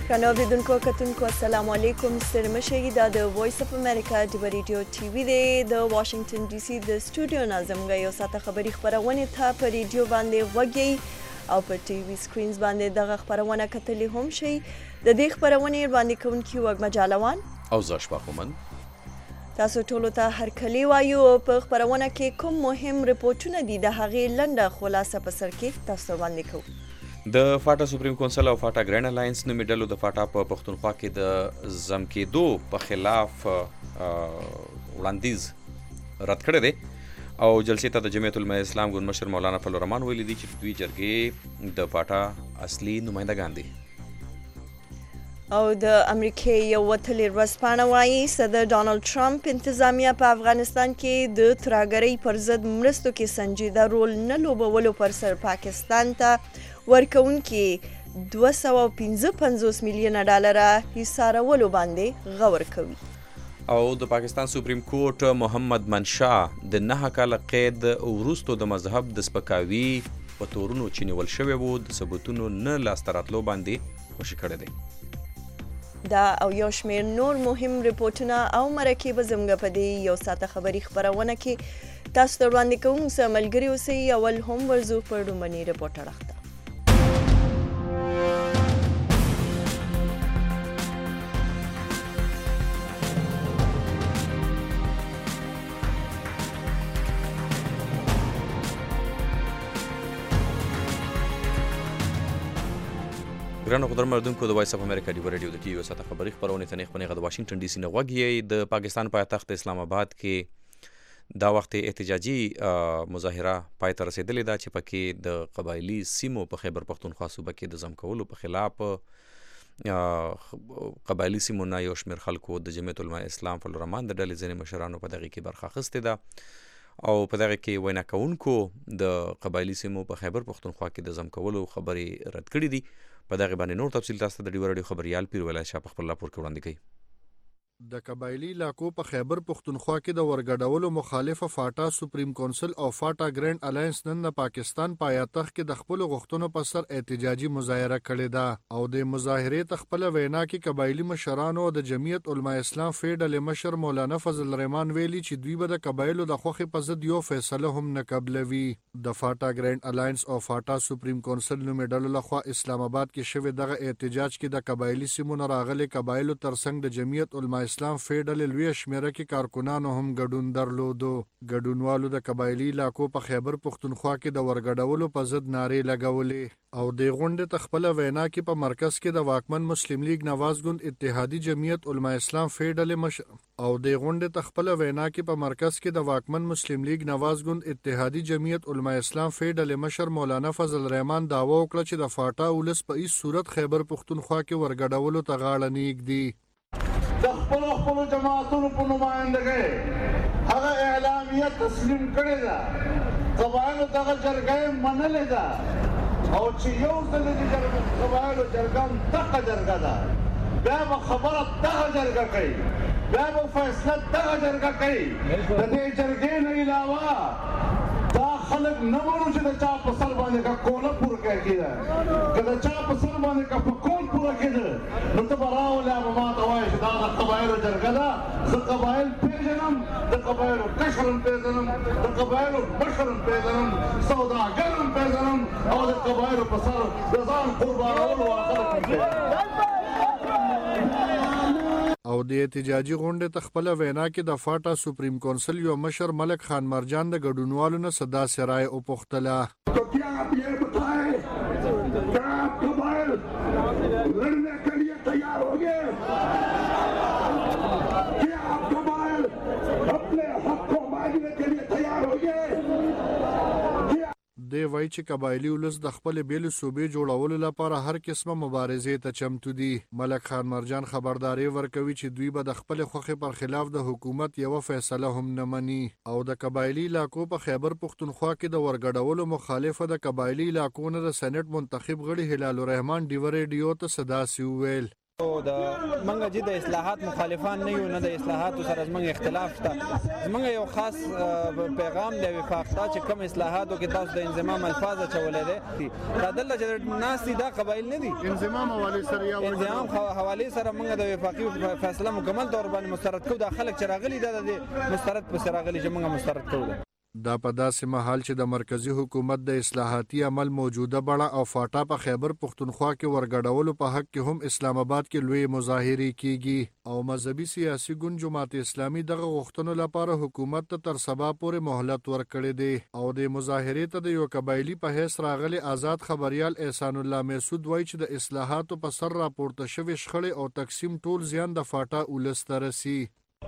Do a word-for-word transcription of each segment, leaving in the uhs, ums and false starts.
درنو اوریدونکو کتونکو السلام علیکم ستړي مشئ دا د وایس اف امریکا د ریډیو ټي وي دی د واشنگټن ډي سي د سټوډیو نه زموږ یو ساعته خبري خپرونه ته په ریډیو باندې وګي او په ټي وي سکرینز باندې دغه خبرونه کتلی هم شي د دې خبرونه باندې کوونکی وګ مجالوان او زاش پاکومن تاسو ټولو ته هر کلی وایو په خبرونه کې کوم مهم رپورټونه دي د هغې لنډه خلاصه په سر کې تاسو باندې کوو د فاټا سپریم کونسل او فاټا ګرینډ الاینس نومي ډلو د فاټا په پښتونخوا کې د زم کېدو په خلاف وړاندیز رد کړی دی او جلسې ته د جمعیت العلماء اسلام ګوند مشر مولانا فضل الرحمن ویلي دي چې دوی جرګې د فاټا اصلي نمایندګان دي او د امریکای یو وتلي ورځپاڼه وایي صدر ډانلډ ټرمپ انتظامیه په افغانستان کې د ترهګرۍ پر ضد مرستو کې سنجیده رول نه لوبولو پر سر پاکستان ته ورکوونکي دوه سوه پنځه پنځوس میلیونه ډالره حصارولو باندې غور کوي او د پاکستان سپریم کورټ محمد منشا د نه کاله قید وروستو د مذهب د سپکاوي په تورونو چې نیول شوی وو د ثبوتونو نه لاسته راتلو باندې خوشي کړی دی دا او یو شمیر نور مهم رپورټونه او مرکې به زموږ په دې یو ساعته خبري خپرونه کې تاسو ته وړاندې کوم څه ملګري اوسئ اول هم ورځو پر لومړني رپورټ اړخ ته ګرانو قدرمن اوریدونکو د وایس اف امریکا د ریډیو د ټي وي ساته خبري خبرونه ته نه خپنه د واشنگټن ډي سي نه وګړي د پاکستان پایتخت اسلام آباد کې دا وخت احتجاجي مظاهره پای ته رسیدلې ده چې پکې د قبایلی سیمو په خیبر پختونخوا صوبه کې د ځم کولو په خلاف قبایلی سیمو نه یو شمېر خلکو د جمعیت العلماء اسلام فضل الرحمن د ډلې ځینې مشرانو په دغه کې برخه اخیستې ده او په دغه کې وینا کوونکو د قبایلی سیمو په خیبر پختونخوا کې د ځم کولو خبرې رد کړې دي په دغه باندې نور تفصیل تاسو ته د ډیو رادیو خبريال پیر ویلای شاه په خپل راپور کې وړاندې کړي د قبایلی علاقو په خیبر پختونخوا کې د ورګډولو مخالفه فاټا سپریم کونسل او فاټا ګرینډ الاینس نن د پاکستان پایتخت کې د خپل غوښتنو په سر احتجاجي مظاهره کړې ده او د مظاهرې ته خپل وینا کې قبایلی مشرانو د جمعیت علماء اسلام فیډل مشر مولانا فضل الرحمن ویلي چې دوی به د قبایلو د خوخي په ضد یو فیصله هم نه قبلوي د فاټا ګرینډ الاینس او فاټا سپریم کونسل نومي ډلو لخوا اسلام آباد کې شوی دغه احتجاج کې د قبایلی سیمو نه راغلي قبایلو ترڅنګ د جمعیت علماء اسلام فیډل لوی شمیره کې کارکونانو هم ګډون درلودو ګډونوالو د قبایلی علاقو په خیبر پختونخوا کې د ورګډولو په ضد نارې لګولې او د غونډې ته خپل وینا کې په مرکز کې د واکمن مسلم لیگ نواز ګوند اتحادی جمعیت علماء اسلام فیډل مش او د غونډې ته خپل وینا کې په مرکز کې د واکمن مسلم لیگ نواز ګوند اتحادی جمعیت علماء اسلام فیډل مشر مولانا فضل الرحمن داوا وکړه چې د فاټا ولس په هیڅ صورت خیبر پختونخوا کې ورګډولو ته غاړه نه ایږدي د خپل خپل جماعتونو په نمائندګۍ هغه اعلامیه تسلیم کړې ده قبایلو دغه جرګه منلې ده او چې یو ځل د قبایلو جرګه دغه جرګه ده بیا به خبره دغه جرګه کوي بیا به فیصله دغه جرګه کوي د دې جرګې نه علاوه دا خلک نه وایي چې د چا په سر باندې کا کوله پوره کېده که د چا په سر باندې کا په کول پوره کېده نو ته به راولې به ما ته وایې چې دا د قبایلو جرګه ده زه قبایل پېژنم د قبایلو کشر هم پېژنم د قبایلو مشر هم پېژنم سوداګر هم پېژنم او د قبایلو په سر د ځان قربانولو خلک هم پېژنم او د احتجاجي غونډې ته خپل وینا کې د فاټا سپریم کونسل یو مشر ملک خان مرجان د ګډونوالو نه صدا سرای او پختله تو کیا آپ یہ بتائیں کہ آپ قبائل لڑنے کے لیے تیار ہو گئے کیا آپ قبائل اپنے حق کو مانگنے کے لیے تیار ہو گئے دی وایي چې قبایلی ولس د خپل بیلو صوبې جوړولو لپاره هر قسمه مبارزې ته چمتو دي ملک خان مرجان خبرداري ورکوي چې دوی به د خپل خوخي پر خلاف د حکومت یو فیصله هم نه مني او د قبایلی علاقو په خیبر پختونخوا کې د ورګډولو مخالفه د قبایلی علاقو نه د سېنات منتخب غړي هلال الرحمن ډیو ریډیو ته صدا سی ویل د منګه چې د اصلاحات مخالفان نه یو نه د اصلاحاتو سره زمونږ اختلاف شته. زمونږ یو خاص پیغام دی وفاق ته چې کوم اصلاحاتو کې تاسو د انضمام الفاظ اچولی دی دا دلته چې ناست دي دا قبایل نه دي. انضمام حوالې سره یا انضمام حوالې سره موږ د وفاقي فیصله مکمل طور باندې مسترد کوو. دا خلک چې راغلي دا د مسترد پسې راغلي چې موږ مسترد کوو. دا په داسې مهال چې د مرکزی حکومت د اصلاحاتي عمل موجوده بڼه او فاټا په خیبر پښتونخوا کې ورګډولو په حق کې هم اسلام آباد کې لوی مظاهرې کیږي او مذهبي سیاسي ګوند جماعت اسلامي دغه غوښتنو لپاره حکومت ته تر سبا پورې مهلت ورکړی دی او د مظاهرې ته د یو قبایلی په حیث راغلي آزاد خبريال احسان الله مسعود وایي چې د اصلاحاتو په سر راپورته شوی شخړې او تقسیم ټول زیان د فاټا ولس ته رسي.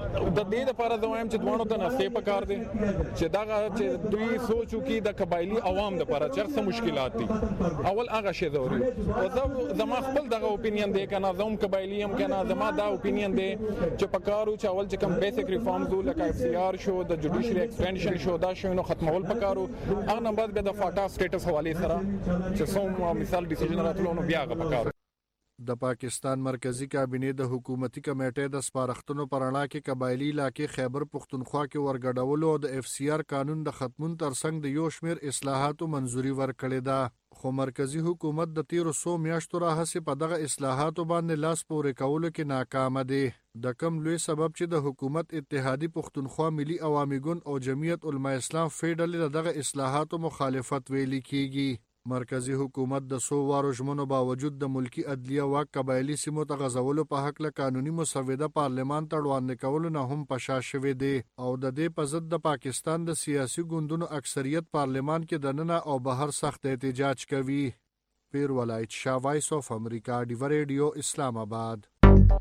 د دې لپاره زه وایم چې دوانو ته نستې پکار دي چې دغه چې دوی سوچ وکړي د قبایلی عوام لپاره چې څه مشکلات دي. اول هغه شی ضروري او زه زما خپل دغه اپینین دی کنه زه هم قبایلی هم کنه زما دا اپینین دی چې پکارو چې اول چې کوم بیسیک ریفارمز لکه اف سی آر شو د جوډیشري ایکسټنشن شو دا شنو ختمول پکارو. هغه نه بعد به د فاټا سټیټس حواله سره چې څوم مثال ډیسیژن راتلو نو بیا هغه پکارو. د پاکستان مرکزی کابینې د حکومتي کمیټې د سپارښتنو پر اړه کې قبایلی علاقې خیبر پښتونخوا کې ورګډولو او د اف سی آر قانون د ختمون ترڅنګ د یو شمیر اصلاحاتو منځوري ورکړې ده خو مرکزی حکومت د تیرو څو میاشتو راهیسې په دغه اصلاحاتو باندې لاس پورې کولو کې ناکام دی. د کم لوی سبب چې د حکومت اتحادی پښتونخوا ملي عوامي ګوند او جمعیت علما اسلام فیډرل دغه اصلاحاتو مخالفت ویلي کیږي. مرکزی حکومت د سو وارو ژمنو باوجود د ملکی عدلیه واک قبایلی سیمو ته غځولو په حق له قانوني مسوده پارلمان ته وړاندې کولو نه هم پشا شوی دی او د دې په ضد د پاکستان د سیاسي ګوندونو اکثریت پارلمان کې دننه او بهر سخت احتجاج کوي. پیر ولایت شاه وایس اف امریکا ډیو ریډیو اسلام آباد.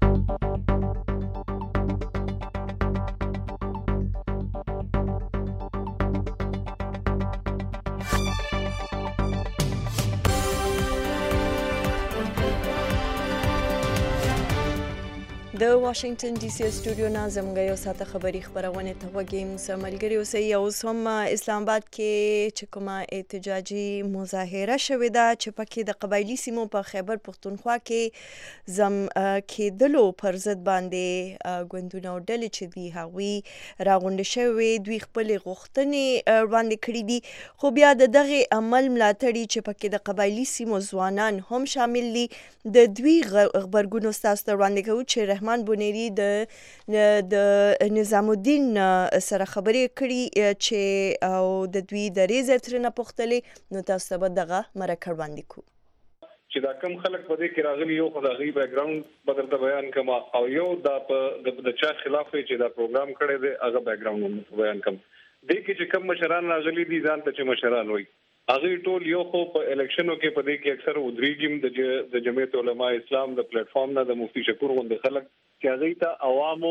د واشنگټن ډي سي سټوډیو نه زموږ یو ساعته خبري خبرونه ته وګیم سم ملګری اوسئ. اوس هم اسلام آباد کې چې کومه احتجاجي مظاهره شوې ده چې پکې د قبایلی سیمو په خیبر پښتونخوا کې زم کېدلو پر ضد باندې ګوندونه او ډلې چې دي هغوی راغونډې شوې دوی خپلې غوښتنې وړاندې کړي دي خو بیا د دغه عمل ملاتړي چې پکې د قبایلی سیمو ځوانان هم شامل دي د دوی غبرګون ستاسو ته وړاندې کوو چې رحمان بونیری د د نظام الدین سره خبرې کړي چې او د دوی د ریزه ترنه پختلې نو تاسو ته به دغه مرکه وړاندې کوو چې دا کم خلک په دې کې راغلي یو خو د غي بیک ګراوند بدل ته بیان کما او یو د د چا خلاف چې دا پروګرام کړی دی هغه بیک ګراوند بیان کم دې کې چې کم مشران راغلي دي ځان ته چې مشران وي هغه ټول یو خو په الیکشنو کې په دې کې اکثر ودریګم د جمعیت علما اسلام د پلیټ فارم نه د مفتی شکور غوند خلک چې هغه ته عوامو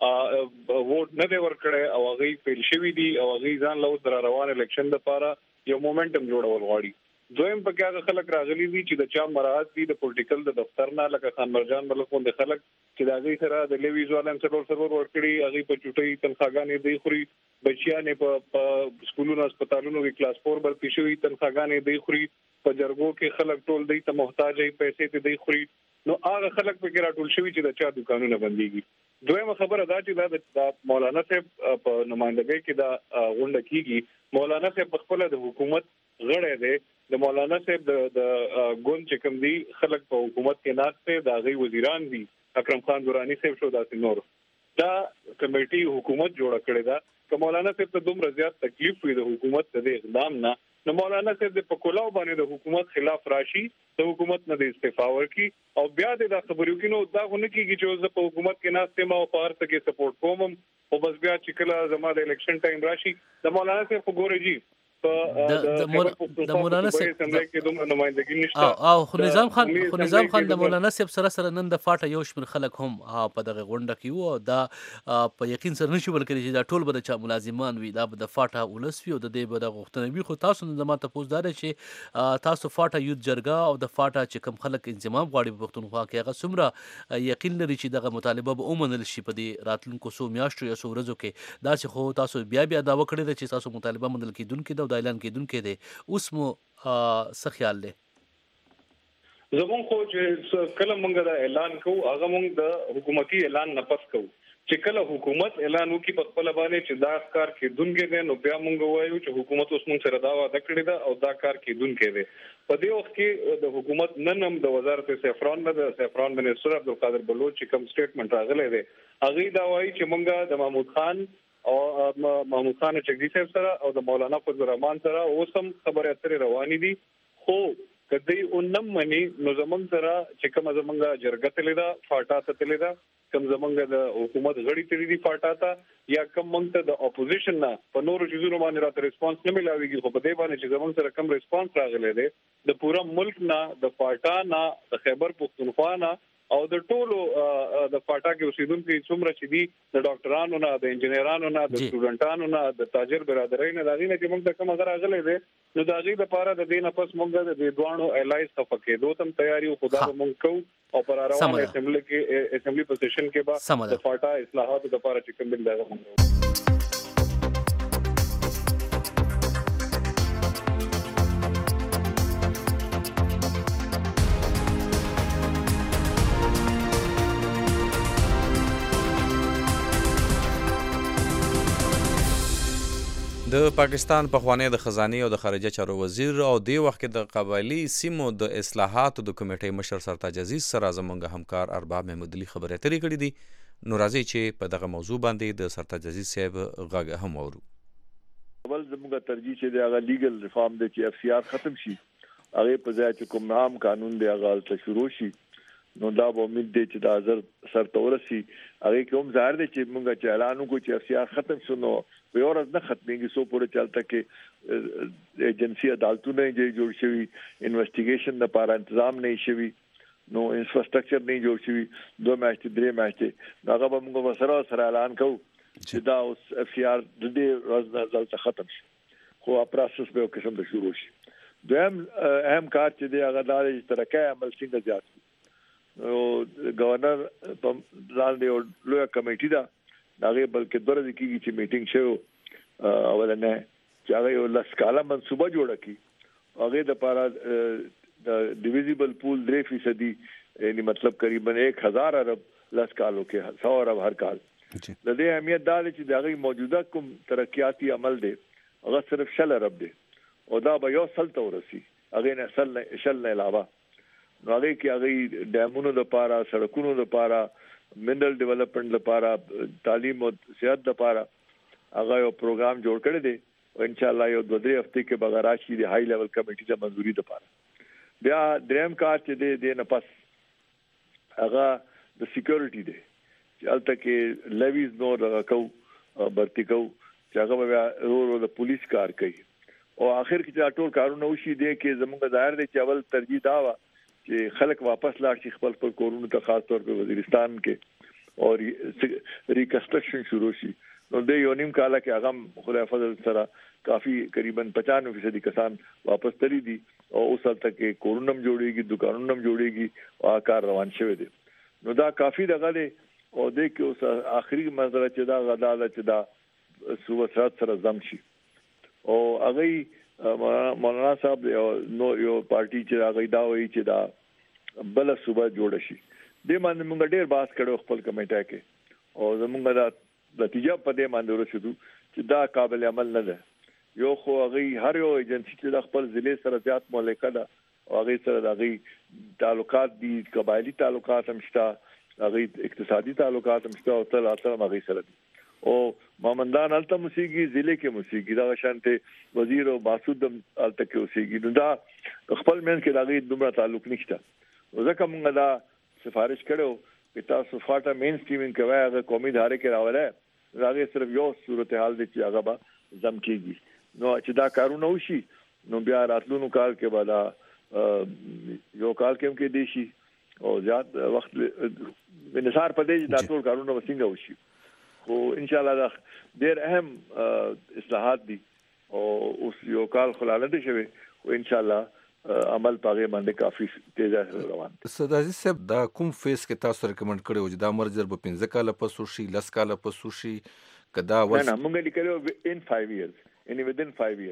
ووټ نه دی ورکړی او هغه پیل شوی دي او هغه ځان له در روان الیکشن لپاره یو مومنټم جوړول غواړي. دویم په کې هغه خلک راغلي دي چې د چا مراحت دي د پولیټیکل د دفتر نه لکه خان مرجان ملکون د خلک چې د هغه سره د لیوی ځوالم سره سرور ورکړي هغه په چټي تنخواګانې دی خوري بچیانې په سکولونو هسپتالونو کې کلاس فور برتي شوی تنخواګانې دی خوري په جرګو کې خلک ټول دی ته محتاج ای پیسې ته دی خوري نو هغه خلک په کې راټول شوی چې د چا دکانونه بنديږي. دویمه خبره دا چې دا مولانا صاحب په نمائندګۍ کې دا غونډه کیږي مولانا صاحب خپل د حکومت غړی دی د مولانا صاحب د ګوند چې کوم دي خلک په حکومت کې ناشته د غي وزیران دي اکرم خان دورانی صاحب شو داسې نور دا کمیټي حکومت جوړ کړی دا که مولانا صاحب ته دومره زیات تکلیف وي د حکومت د اقدام نه نو مولانا صاحب د پکولاو باندې د حکومت خلاف راشي د حکومت نه د استعفا ورکړي او بیا د خبرو کې نو دا غو نه کیږي چې په حکومت کې ناشته ما او په هر څه کې سپورټ کوم او بس بیا چې کله زما د الیکشن ټایم راشي د مولانا صاحب په ګوري جی د مولانا صاحب او خو نظام خان خو نظام خان د مولانا صاحب سره سره نن د فاټه یو شمېر خلک هم په دغه غونډه کې وو دا په یقین سره نشي ول کړي چې دا ټول به د چا ملازمان وي دا به د فاټه ولس وي او د دې به د غوښتنې وي خو تاسو نن زما ته پوښتنه ده چې تاسو فاټه یوت جرګه او د فاټه چې کم خلک انضمام غواړي په پښتونخوا کې هغه څومره یقین لري چې دغه مطالبه به ومنل شي په دې راتلونکو څو میاشتو یا څو ورځو کې دا چې خو تاسو بیا بیا دا وکړئ چې تاسو مطالبه منل کیدونکې ده د اعلان کیدونکې ده اوس مو څه خیال دی؟ زمون خو چې کله موږ دا اعلان کوو هغه موږ د حکومتي اعلان نه پس کوو چې کله حکومت اعلان وکړي په خپل باندې چې دا کار کېدونکې دی نو بیا موږ وایو چې حکومت اوس موږ سره دا وعده کړې ده او دا کار کېدونکې دی. په دې وخت کې د حکومت نن هم د وزارت سیفران نه د سیفران منسټر عبدالقادر بلوچ چې کوم سټیټمنټ راغلی دی هغه دا وایي چې موږ د محمود خان او محمود خان چګدي صاحب سره او د مولانا فضل الرحمن سره اوس هم خبرې اترې روانې دي خو کدی اونم منی نو زمنګ سره چې کوم زمنګ جرګه تللی دا فاټا ته تللی دا کوم زمنګ د حکومت غړي تللی دي فاټا ته یا کوم منګ ته د اپوزیشن نه په نورو چیزونو باندې راته ریسپانس نه ملاويږي خو په دې باندې چې زمنګ سره کوم ریسپانس راغلی دی د پورا ملک نه د فاټا نه د خیبر پختونخوا نه او د ټولو د فاټا کې اوسیدونکو څومره چې دي د ډاکټرانو نه د انجینرانو نه د سټوډنټانو نه د تاجر برادرۍ نه دغې نه چې موږ ته کوم غره غلې دي نو د هغې لپاره د دې نه پس موږ د دې دوانو الایز ته پکېدو تم تیاری خدا به موږ کوو او پر روانه اسمبلی کې اسمبلی پوزیشن کې به د فاټا اصلاحاتو لپاره چې کوم بل دغه موږ د پاکستان پخوانی د خزانه او د خارجه چارو وزیر او دی وخت کې د قبایلی سیمو د اصلاحاتو د کمیټې مشر سرتاج عزیز سره زمونږ همکار ارباب محمود علي خبرې اترې کړې دي نو راځي چې په دغه موضوع باندې د سرتاج عزیز صاحب غږ هم اورو. اول زموږ ترجیح چې د هغه لیګل ریفارم د چې اف سی آر ختم شي هغه په ځای چې کوم عام قانون دی هغه ته شروع شي نو دا به امید دی چې دا زر سر تورسي هغه کوم ظاهر دی چې موږ چې اعلان وکړو چې اف سی آر ختم شو نو په اورز نه ختمېږي سو پورې چلته کې ایجنسی عدالتونه یې جوړ شوی انویسټیګیشن لپاره تنظیم نه شوی نو انفراستراکچر نه جوړ شوی دوه میاشتې درې میاشتې هغه به موږ سره سره اعلان کوو چې دا اوس اف سی آر د دې ورځ نه ځلته ختم شي خو پروسس به قسم ته شروع شي. دویم اهم کار چې دی هغه دا چې ترقه عمل څنګه زیات او گورنر په ځان دی لوی کمیټه دا هغه بلکې دوه ورځې کېږي چې میټینګ شو اولنه چې هغه یو لسکاله منصوبه جوړه کړي هغه د لپاره د ډیویزیبل پول درې فیصدي یعنی مطلب تقریبا ایک ہزار ارب لسکالو کې سو ارب هر کال د دې اهمیت دا چې د هغه موجوده کوم ترقیاتی عمل دی هغه صرف شل ارب دی او دا به یو سل تورسي هغه نه سل نه شل نه علاوه نو هغه کې هغه ډیمونو لپاره سړکونو لپاره منرل ډیولپمنٹ لپاره تعلیم او صحت لپاره هغه یو پروګرام جوړ کړی دی او ان شاء الله یو دوه درې هفته کې به راشي د های لیول کمیټې ته منځوري لپاره. بیا دریم کار چې دی د نه پس هغه د سکیورټي دی چې الته کې لیویز نو راکاو برتی کو چې هغه بیا ورو د پولیس کار کوي او اخر کې ټول کارونه وشي دی کې زموږ ظاهر دی چې اول ترجیح دا و چې خلک واپس لاړ شي خپل پر کورونو ته خاص طور په وزیرستان کې او ریکنسټرکشن شروع شي نو د یو نیم کاله کې هغه خدای فضل سره کافی تقریبا پچانوے فیصد کسان واپس تللی دي او اوس تل کې کورونو هم جوړيږي دکانونو هم جوړيږي او کار روان شوی دی نو دا کافی دغه دی او د کې اوس اخري منظره چې دا غداله چې دا صوبه سره زم شي او هغه مولانا صاحب نو یو پارټي چې هغه دا وایي چې دا بل صوبه جوړ شي د باندې موږ ډېر باس کړو خپل کمیټه کې او زموږ دا نتیجه په دې باندې ورسېدو چې دا قابل عمل نه ده. یو خو هغه هر یو ایجنسی چې د خپل ضلع سره زیات ملکه ده او هغه سره د هغه تعلقات دي قبایلی تعلقات هم شته هغه اقتصادي تعلقات هم شته او تل اصل هغه سره دي او مامندان الته موسیقي ضلع کې موسیقي دا شانته وزیر او باسود الته کې موسیقي نو دا خپل من کې دغه دومره تعلق نشته ځکه موږ دا سفارش کړو چې تاسو فاټا مین سټریمینګ کوي هغه قومي ادارې کې راوړل هغه صرف یو صورتحال دي چې هغه به زم کېږي نو چې دا کارونه وشي نو بیا راتلونو کال کې بعد یو کال کې هم کې دي شي او زیات وخت انحصار پدې د ټول کارونه وسنګ وشي خو ان شاء الله دا ډېر اهم اصلاحات دي او اوس یو کال خلاله دي شوی او ان شاء الله عمل پاغه باندې کافي تیز روان. استاد عزیز صاحب دا کوم فیس کې تاسو ریکمند کړو چې دا مرجر په پنځه کاله پسو شي لس کاله پسو شي کدا ورس نه موږ لیکلو ان فایو ایئرز ان within five years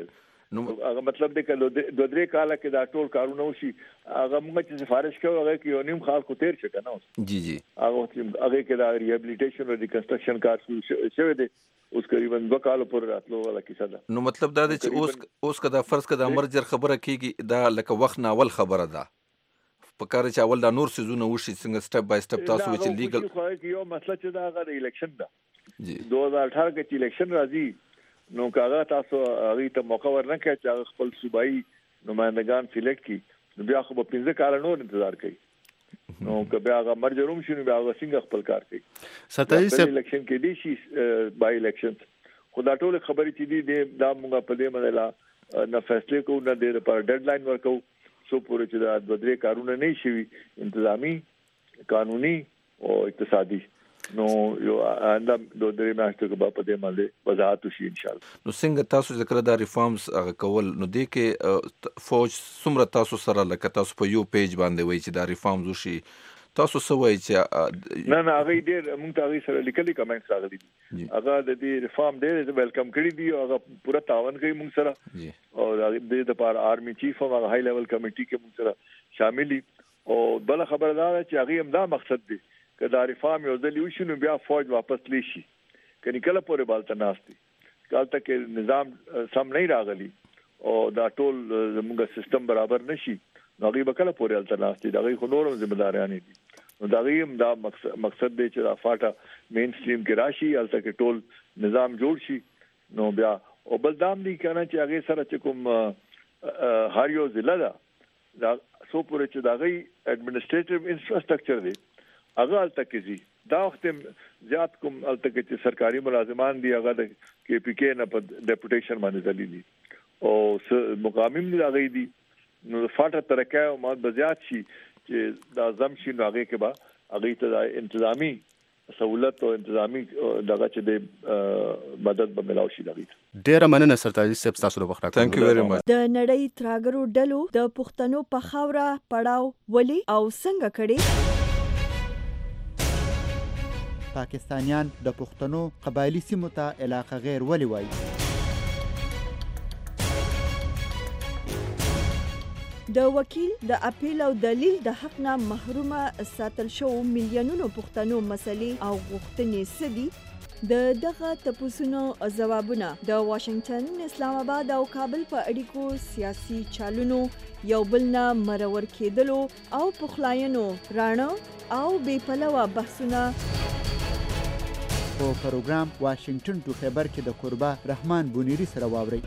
هغه مطلب دی کله د درې کاله کې دا ټول کارونه وشي هغه موږ چې سفارش کوو هغه کې یو نیم خال کو تیر شي کنه جی جی هغه هغه کې دا ریهابلیټیشن او ریکنسټرکشن کار شوی دی اوس قریبا دوه کال پورې راتلو ولا کیسه ده. نو مطلب دا دی چې اوس اوس کدا فرض کدا مرجر خبره کیږي دا لکه وخت ناول خبره ده په کار چې اول دا نور سيزونه وشي څنګه سټپ بای سټپ تاسو چې لیګل خو یو مسله چې دا غو الیکشن ده جی دوه هزار اٹھارہ کې چې الیکشن راځي نو کاغه تاسو هغه ته موقع ورنکړئ چې خپل صوبایي نمائندگان سلیکټ کړي بیا خو په پنځه کال نور انتظار کوي نو که بیا هغه مرجروم شنو بیا هغه څنګه خپل کار کوي ستایي سه الیکشن کې دي شي بای الیکشن خدا ټول خبرې چې دي دا موږ په دې مدله نه فیصله کوو نه د پر ډیډلاین ورکو سو پورې چې د دوه درې کارونه نه شي انتظامی قانوني او اقتصادي نو یو انده دوه درې میاشتې کې په دې باندې وضاحت شي ان شاء الله. نو څنګه تاسو ذکر دا ریفارمز کول نو دې کې فوج څومره تاسو سره لکه تاسو په یو پیج باندې وایي چې دا ریفارمز وشي تاسو سوای چې نه نه هغه ډېر موږ ته سره لیکلي کمنټس راغلي دي هغه د دې ریفارم ډېر ویلکم کړی دی او هغه پورا تعاون کوي موږ سره او د دې لپاره آرمي چیف او هغه های لیول کمیټي کې موږ سره شامل دي او بل خبردار چې هغه هم دا مقصد دی چې دا ریفارم یو ځل وشي نو بیا فوج واپس لیشي کني کله پورې بالته ناشتي کله تک نظام سم نه راغلي او دا ټول موږ سیستم برابر نشي نو هغه به کله پورې التناستي دا غي خنورم ذمہ داریان دي نو دا غي هم دا مقصد دی چې دا فاټا مین سټریم کې راشي الته کې ټول نظام جوړ شي نو بیا او بل دام دي کنه چې هغه سره چې کوم هر یو ضلع دا دا سو پورې چې دا غي اډمنسټریټیو انفراستراکچر دی هغه الته کې زی دا وخت زیات کوم الته کې چې سرکاري ملازمان دي هغه د کې پی کې نه په ډیپوټیشن باندې دلیدي او مقامي نه غي دي نو فاټه ترکه او مال بزیات شي چې دا زم شي نو هغه کې با هغه ته انتظامی سہولت او انتظامی دغه چې د مدد به ملاوي شي دغه ډیره مننه سرتاجي صاحب تاسو د وخت راکړو ثانک یو ویری مچ. د نړۍ تراګرو ډلو د پښتنو په خاوره پړاو ولي او څنګه کړي پاکستانیان د پښتنو قبایلی سیمو ته علاقه غیر ولي وایي د وکیل د اپیل او دلیل د حق نه محرومه ساتل شو میلیونونو پښتنو مسلې او غوښتنې سدي د دغه تپوسونو ځوابونه د واشنگټن اسلام آباد او کابل په اړیکو سیاسي چالونو یو بل نه مرور کېدلو او پخلاینو رانه او بې پلوه بحثونه په پروګرام واشنگټن ټو خبر کې د قربا رحمان بونیری سره واوري.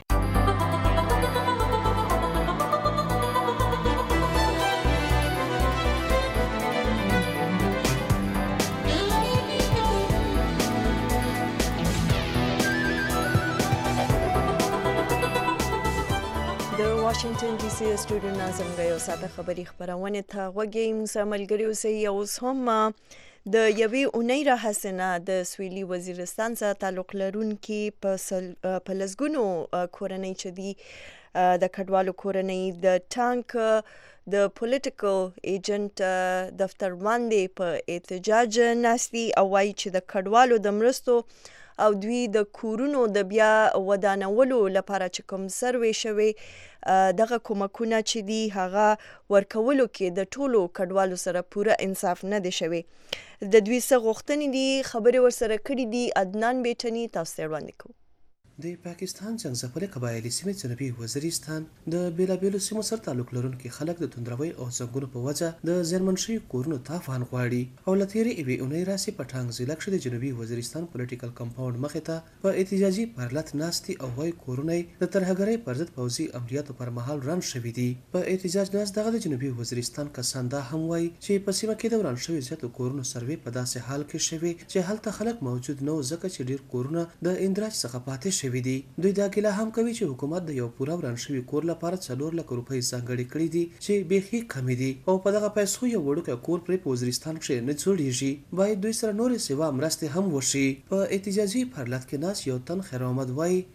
واشنگټن ډي سي سټوډیو ناظم غيو ساته خبري خبرونه ته وګي موږ ملګری اوسې اوس هم د یوې اونۍ راهسنه د سویلي وزیرستان سره تعلق لرونکي په پلسګونو کورنۍ چې دی د کډوالو کورنۍ د ټانک د پولیټیکل ایجنټ دفتر باندې په احتجاج ناسي او وايي چې د کډوالو د مرستو او دوی د کورونو د بیا ودانولو لپاره چې کوم سروې شوی دغه کومکونه چې دی هغه ورکولو کې د ټولو کډوالو سره پوره انصاف نه دی شوی د دوی څخه غوښتنې دي خبرې ورسره کړې دي عدنان بیٹنی تاسو ته وړاندې کوو. د پاکستان څنګه قبایلی سیمې جنوبي وزیرستان د بیلابیلو سیمو سره تعلق لرونکي خلک د توندروي او څنګهونو په وجه د زیرمن شوي کورونو تافان غواړي او لتیری ایوي اونۍ راسي په ټانګ ضلع کې د جنوبي وزیرستان پولیټیکل کمپاوند مخې ته په احتجاجي پرلط ناستي او وای کورونه د ترهګرۍ پر ضد پوځي عملیاتو پر مهال ران شوي دي. په احتجاج ناست دغه د جنوبي وزیرستان کسان دا هم وای چې په سیمه کې د وران شوي زیاتو کورونو سروې په داسې حال کې شوي چې هلته خلک موجود نه ځکه چې ډیر کورونه د اندراج څخه پاتې شوي دي. دوی دا ګیله هم کوي چې حکومت د یو پوره وران شوي کور لپاره څلور لک روپۍ ځانګړي کړي دي چې بیخي کمې دي او په دغه پیسو یو وړوکی کور پرې په وزیرستان کښې نه جوړیږي. باید دوی سره نورې سیوا مرستې هم وشي. په احتجاجي پرلط کې ناست یو تن خیر محمد وایي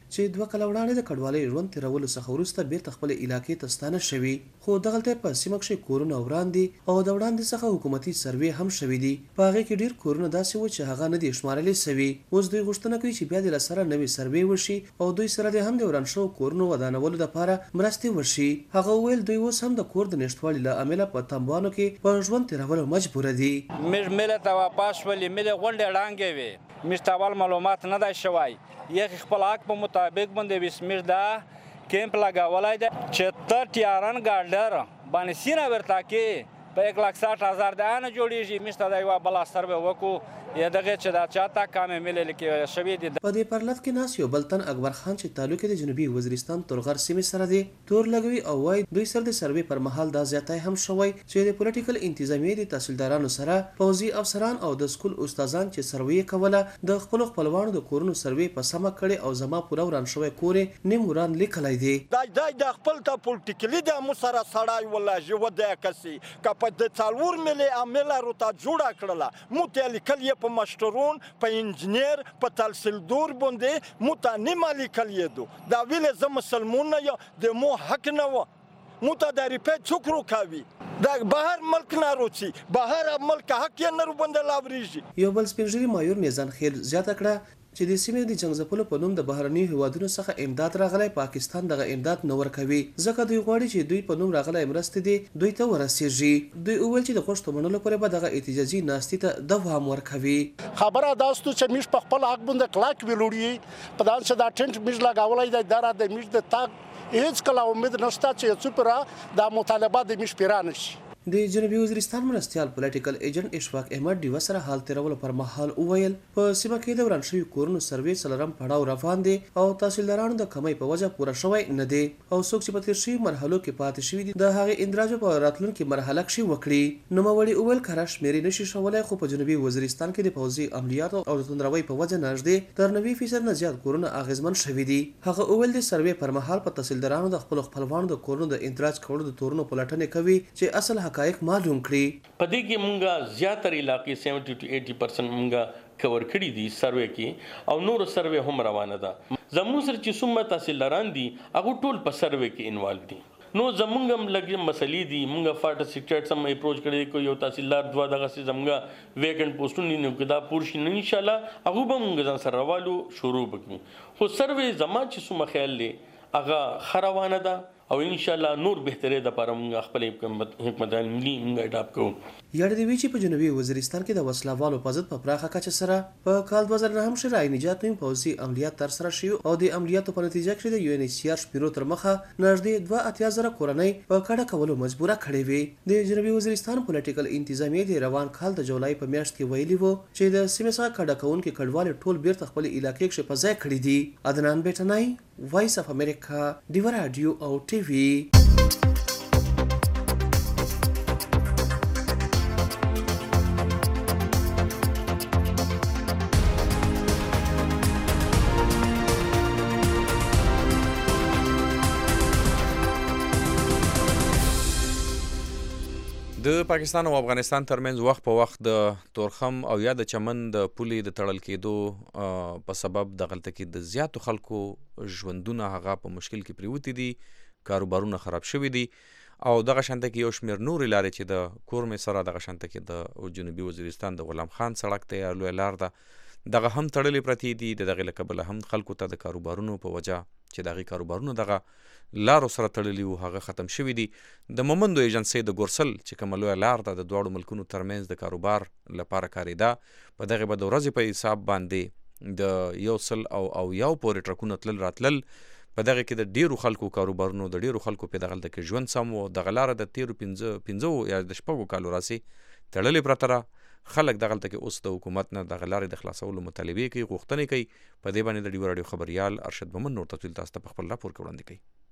چې دوه کاله وړاندې د کډوالۍ ژوند تیرولو څخه وروسته بیرته خپل علاقې ته ستانه شوي، خو دغلته په سیمه کښې کورونه وران دي او د وړاندې څخه حکومتي سروې هم شوي دي. په هغې کې ډېر کورونه داسې و چې هغه نه دي شمارلې سوي. اوس دوی غوښتنه کوي چې بیا د له سره نوې سروې وشي او دوی سره د هم د وران شوو کورونو ودانولو دپاره مرستې وشي. هغه وویل دوی اوس هم د کور د نشتوالي له امله په تمبانو کې په ژوند تیرولو مجبوره دي. موږ ملت ته واپس شولې، ملې غونډې ړانګې وې، موږ ته اول معلومات نه دی شوی. یخ خپل حق په مطابق باندې بسمیر دا کیمپ لګولی دی چې ته ټیارن ګارډر باندې سینه ورته کې په یک لاک ساټ هزار د نه جوړېږي. موږ ته دا یوه بله سروې وکړو یا دغې چې دا چاته کامې ملې کې شوي دي. په دې پرلط کې ناست یو بل تن اکبر خان چې تعلق یې د جنوبي وزیرستان تورغر سیمې سره دی تور لګوي او وایي دوی سره د سروې پر مهال دا زیاتی هم شوی چې د پولیټیکل انتظامیې د تحصیلدارانو سره پوځي افسران او د سکول استادان چې سروې یې کوله د خپلو خپلوانو د کورونو سروې په سمه کړې او زما پوره وران شوی کور یې نیم وران لیکلی دی. دا د خپل ته پولیټیکلي د مو سره سړی ولاژي ودی کسي که په د څلور ملې عامله روته جوړه کړله مو ته لیکل یې په مشترون په انجینیر په تحصیلدور باندې مو ته نیمه لیکل یې دو دا ویلې زه مسلمون نه یم د مو حق نه و مو ته د ریپې څوک روکوي دا بهر ملک نه روڅي بهر ملک حق یې نه باندې لاورېږي. یو بل سپین ږیري مایور میزان خیل زیاته کړه چې د سیمې د جنګ ځپلو په نوم د بهرنیو هیوادونو څخه امداد راغلی پاکستان دغه امداد نه ورکوي ځکه دوی غواړي چې دوی په نوم راغلی مرستې دي دوی ته ورسیږي. دوی وویل چې د خوشتو منلو پورې به دغه احتجاجي ناستې ته دوام ورکوي. خبره دا ستو چې موږ په خپل حق باندې کلاک ویلوړي په داسې دا ټینټ موږ لګولی دی دا را د موږ د تاګ هیڅ کله امید نشته چې څو پوره دا مطالبه د موږ پیرا نشي. د جنوبي وزیرستان مرستیال پولیټیکل ایجنټ اشفاق احمد ډیوه سره حال تیرولو پر مهال وویل په سیمه کې د وران شوي کورونو سروې څلورم پړاو روان دی او تحصیلدارانو د کمۍ په وجه پوره شوی نه دی او څوک چې په تېر شوي مرحلو کې پاتې شوي دي د هغې اندراج په راتلونکي مرحله کښې وکړي. نوموړي وویل کره شمېرې نشي شولی خو په جنوبي وزیرستان کې د پوځي عملیاتو او د توندروۍ په وجه نږدې تر نوي فیصد نه زیات کورونه اغېزمن شوي دي. هغه وویل د سروې پر مهال په تحصیلدارانو د خپلو خپلوانو د کورونو د اندراج کولو د تورونو پلټنې کوي چې اصل حقایق معلوم کړي. په دې کې مونږه زیاتره علاقې سیونټي ټو ایټي پرسنټ مونږه کور کړي دي سروې کې او نور سروې هم روانه ده. زموږ سره چې څومره تحصیلداران دي هغه ټول په سروې کې انوالو دي. نو زمونږ هم لږ مسلې دي مونږه فارټ سیکریټ سم اپروچ کړی کو یو تحصیلدار دوه دغه سي زمونږه ویکنټ پوسټونه نه کدا پورشي نه ان شاء الله هغه به مونږ ځان سره والو شروع وکړو. خو سروې زما چې څومره خیال دی هغه خروانه ده او ان شاء الله نور بهتري د لپاره موږ خپل حکومت عملی موږ اډاپ کوو. یاد دی چې په جنوبي وزیرستان کې د وسلوالو په ضد په پراخه کچه سره په کال دوه زره نهم کې رای نجات نوم پوځي عملیات تر سره شوي او د عملیاتو په نتیجه کې د یو ان ایچ سی آر شمیرو تر مخه نږدې دوه اتیا زره کورنۍ په کډه کولو مجبوره کړې وې. د جنوبي وزیرستان پولیټیکل انتظامیې د روان کال د جولای په میاشت کې ویلي وو چې د سیمې څخه کډه کوونکي کډوال ټول بیرته خپل علاقې کې په ځای کړي دي. عدنان بیٹنای وایس اف امریکا ډیو رادیو او ټي وي. د پاکستان او افغانستان ترمنځ وخت په وخت د تورخم او یا د چمن د پولې د تړل کېدو په سبب دغلته کې د زیاتو خلکو ژوندونه هغه په مشکل کې پریوتي دي، کاروبارونه خراب شوي دي او دغه شانته کې یو شمېر نورې لارې چې د کورمې سره دغه شانته کې د جنوبي وزیرستان د غلام خان سړک ته یا لویه لار ده دغه هم تړلې پرتې دي. د دغې له کبله هم خلکو ته د کاروبارونو په وجه چې د هغې کاروبارونه دغه لارو سره تړلي وو هغه ختم شوي دي. د مومندو ایجنسۍ د ګورسل چې کومه لویه لار ده د دواړو ملکونو ترمنځ د کاروبار لپاره کارېده په دغې به د ورځې په حساب باندې د یو سل او او یو پورې ټرکونه تلل راتلل. په دغه کې د ډیرو خلکو کاروبارونو د ډیرو خلکو په دغلته کې ژوند سم و. دغه لاره د تیرو پنځه پنځو یا د شپږو کالو راسي تړلې پرته ده. خلک دغلته کې اوس د حکومت نه دغه لارې د خلاصولو مطالبې کوي، غوښتنې کوي. په دې باندې د ډیو راډیو خبریال ارشد مومن نور تفصیل تاسو ته په خپل راپور کې وړاندې کوي.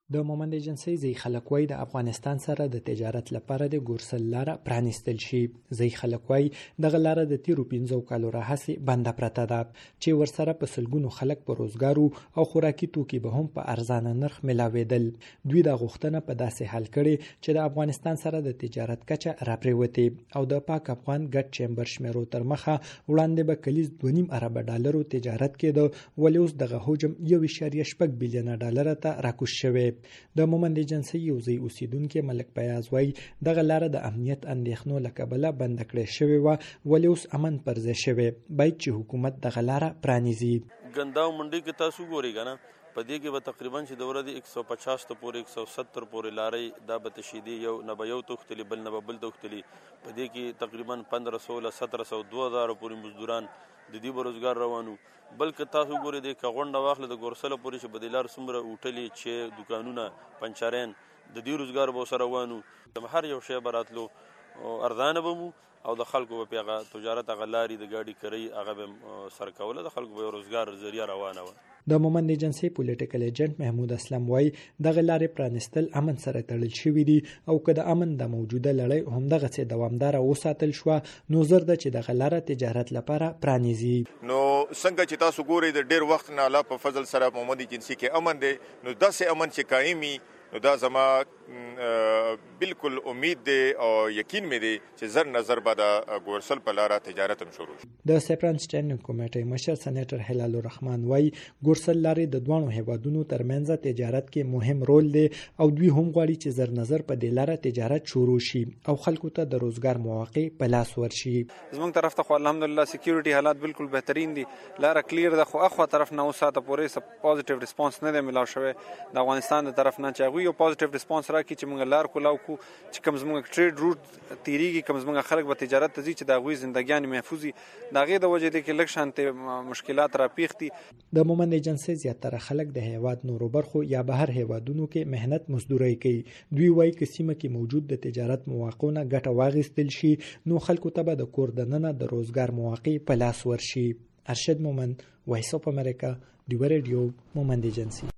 د مومند ایجنسی ځای خلک وایي د افغانستان سره د تجارت لپاره د ګورسل لاره پرانیستل شي. ځای خلک وایي دغه لاره د تیرو پنځو کالو راهیسې بنده پرته ده چې ورسره په سلګونو خلک په روزګارو او خوراکي توکي به هم په ارزانه نرخ ملاوېدل. دوی دا غوښتنه په داسې حل کړې چې د افغانستان سره د تجارت کچه راپرېوتې او د پاک افغان ګډ چیمبر شمیرو تر مخه وړاندې به کلیز دوه نیم اربه ډالرو تجارت کېده، ولې اوس دغه حجم یو اعشاریه شپږ بیلیونه ډالره ته راکوز شوی. د مومند ایجنسی یو ځای اوسیدونکي ملک پیاز وایي دغه لاره د امنیت اندېښنو له کبله بنده کړې شوې وه، ولې اوس امن پر ځای شوی. باید چې حکومت دغه لاره پرانیزي. ګنداو منډي کې تاسو ګورئ که نه، په دې کې به تقریبا چې د ورځې یک سو پچاس ته پورې یک سو ستر پورې لارۍ دا به تشیدي، یو نه به یو توختلي بل نه به بل توختلي. په دې کې تقریبا پندره سو له ستره سو دوه زره پورې مزدوران د دې به روزګار روانو. بلکې تاسو ګورئ د که غونډه واخلې د ګورسله پورې چې به دې لار څومره هوټلې چې دکانونه پنچرین د دې روزګار به ورسره روانو. هر یو شی به راتلو ارزانه به مو او د خلکو به پې هغه تجارت هغه لارې د ګاډي کرۍ هغه به سر کوله، د خلکو به روزګار ذریعه روانه وه. د مومند ایجنسی پولیټیکل ایجنټ محمود اسلم وایي دغه لارې پرانیستل امن سره تړل شوي دي او که د امن د موجوده لړۍ همدغسې دوامداره وساتل شوه نو زر ده چې دغه لاره تجارت لپاره پرانیزي. نو څنګه چې تاسو ګورئ د ډېر وخت نه الله په فضل سره مومند ایجنسی کې امن دی، نو داسې امن چې قایمي نو دا زما بالکل امید دی او یقین مې دی چې زر نظر به د ګورسل په لاره تجارت هم شروع شي. د سیپران سټینډینګ کمیټې مشر سېنیټر هلال الرحمن وایي ګورسل لارې د دواړو هیوادونو ترمنځ تجارت کې مهم رول دی او دوی هم غواړي چې زر نظر په دې لاره تجارت شروع شي او خلکو ته د روزګار مواقع په لاس ورشي. زموږ طرف ته خو الحمدلله سکیورټي حالات بالکل بهترین دي، لاره کلیر ده، خو اخوا طرف نه اوس ساته پورې څه پوزټیو ریسپانس نه دی ملاو شوی د افغانستان د طرف نه چې هغوی یو پوزټیو ریسپانس راکړي چې موږ لار کولاو کو چې کوم زموږ ټریډ روټ تیریږي، کوم زموږ خلک به تجارت ته ځي چې د هغوی زندګیانې محفوظ وي، د هغې د وجې دی کې لږ شانتې مشکلات راپېښ دي. د مومند ایجنسی زیاتره خلک د هیواد نورو برخو یا بهر هیوادونو کې مهنت مزدورۍ کوي. دوی وایي که سیمه کې موجود د تجارت مواقعو نه ګټه واخیستل شي نو خلکو ته به د کور دننه د روزګار مواقع په لاس ورشي. ارشد مومند، وایس اف امریکا، ډیوه ریډیو، مومند ایجنسی.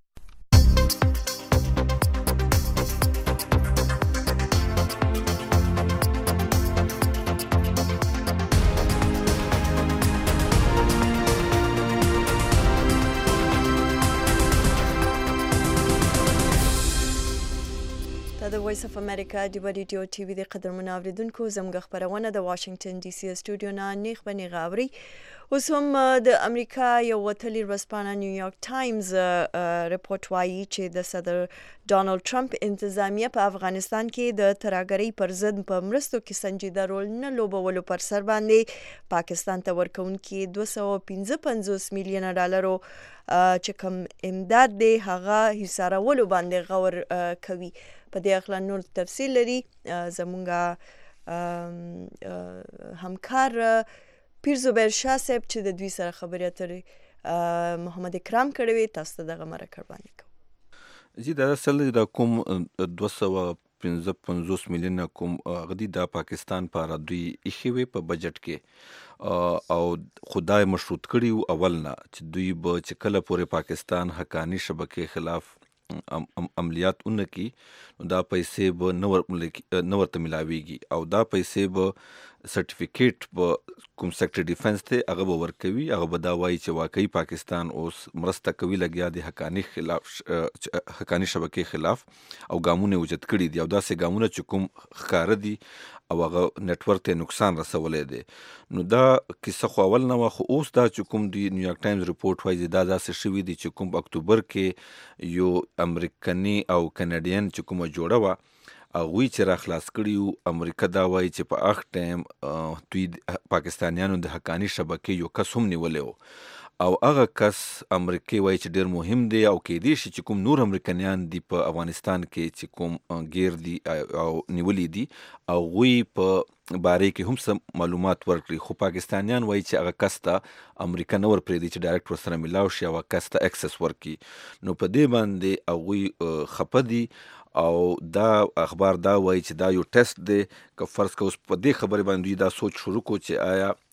د وایس اف امریکا ډیوه ریډیو ټي وي د قدرمنو اوریدونکو زموږ خپرونه د واشنگټن ډي سي سټوډیو نه نیغ به نیغه اوري. اوس هم د امریکا یو وتلي ورځپاڼه نیویارک ټایمز رپورټ وایي چې د صدر ډانلډ ټرمپ انتظامیه په افغانستان کې د ترهګرۍ پر ضد په مرستو کې سنجیده رول نه لوبولو پر سر باندې پاکستان ته ورکوونکي دوه سوه پنځه پنځوس میلیونه ډالرو چې کوم امداد دی هغه حصارولو باندې غور کوي. په دې اړه نور تفصیل لري زموږ همکار پیر زبیر شاه صاحب چې د دوی سره خبرې اترې محمد اکرام کړې وي. تاسو ته دغه مرکه وړاندې کوم. جی دا اصل د کوم دوه سوه پنځه پنځوس میلیونه کوم غدي د پاکستان په دوی ایښې وي په بجټ کې او خدای مشروط کړي اول نه چې دوی به چې کله پورې پاکستان حقانی شبکې خلاف عملیات اونکي نو دا پیسې به نه ورته ملاویږي او دا پیسې به سرټیفیکیټ په کوم سیکټر ډیفنس ته هغه به ورکوي، هغه به دا وایي چې واقعي پاکستان اوس مرسته کوي لګیا دی حقانی خلاف حقانی شبکې خلاف او ګامونه وجد کړي دي او داسې ګامونه چې کوم ښکاره دي او هغه نیټورک ته نقصان رسولی دی. نو دا کیسه خو اول نه وه، خو اوس دا چې کوم دی نیویارک ټایمز رپورټ وایي دا داسې شوي دي چې کوم اکتوبر کې یو امریکني او کینیډین چې کومه جوړه وه هغوی چې را خلاص کړي امریکا دا وایي چې په هغه ټایم دوی پاکستانیانو د حقانی شبکې یو کس هم نیولی و او هغه کس امریکای وایي چې ډېر مهم دی او کېدای شي چې کوم نور امریکایان دي په افغانستان کې چې کوم غیر دي او نیولي دي هغوی په باره کې هم څه معلومات ورکړي، خو پاکستانیان وایي چې هغه کس ته امریکا نه ورپرېږدي چې ډایرکټ ورسره میلاو شي هغه کس ته اکسس ورکړي. نو په دې باندې هغوی خفه دي او دا اخبار دا وایي چې دا یو ټیسټ دی که فرض که اوس په دې خبرې باندې دا سوچ شروع کو چې آیا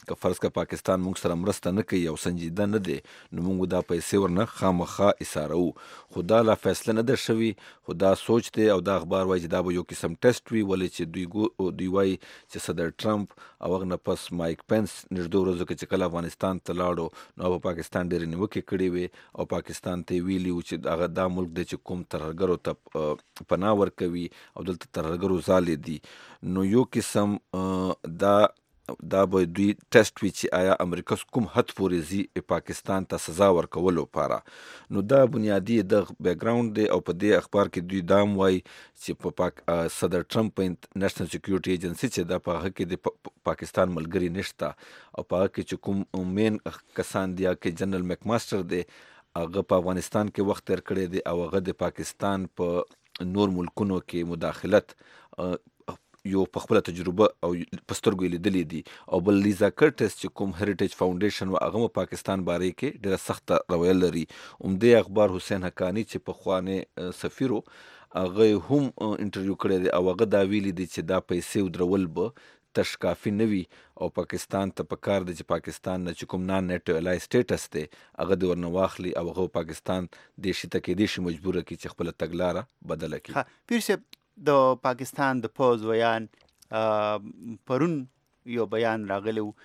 که فرض کا پاکستان موږ سره مرسته نه کوي او سنجیده نه دی نو موږ دا پیسې ورنه خامخا ایساروو خو دا لا فیصله نه ده شوې خو دا سوچ دی او دا اخبار وایي چې دا به یو قسم ټیسټ وي ولې چې دوی دوی وایي چې صدر ټرمپ او هغه نه پس مایک پنس نږدې ورځو کې چې کله افغانستان ته لاړو نو په پاکستان ډېرې نیوکې کړې وې او پاکستان ته یې ویلي و چې هغه دا ملک دی چې کوم ترهګرو ته پناه ورکوي او دلته ترهګرو ځالې دي نو یو قسم دا دا به دوی ټیسټ وي چې آیا امریکا کوم حد پورې ځي پاکستان ته سزا ورکولو لپاره نو دا بنیادي د بیک ګراوند دی او په دې اخبار کې دوی دا هم وایي چې په پاک صدر ټرمپ په نېشنل سکیورټي ایجنسي چې دا په هغه کې د پاکستان ملګري نشته او په هغه کې چې کوم مین کسان دي کې جنرال میک ماسټر دی هغه په افغانستان کې وخت تیر کړی دی او هغه د پاکستان په نور ملکونو کې مداخلت یو په خپل تجربه او په سترګو لیدلې دي او بل لیزا کرټس چې کوم هریټیج فاونډیشن و هغه پاکستان باره کې ډېره سخته رویه لري عمده اخبار حسین حقانی چې په خوانه سفیرو هغه هم انټرویو کړی دی او هغه دا ویلي دي چې دا پیسې ودرول به تش کافي نه وي او پاکستان ته پکار دی چې پاکستان نه چې کوم نان نیټو الای سټیټس دی هغه د ورنه واخلي او هغه پاکستان د شي ته کې د شي مجبوره کی چې خپل تګلاره بدله کړي پیر صاحب د پاکستان د پوز ویان پرون یو بیان راغلی و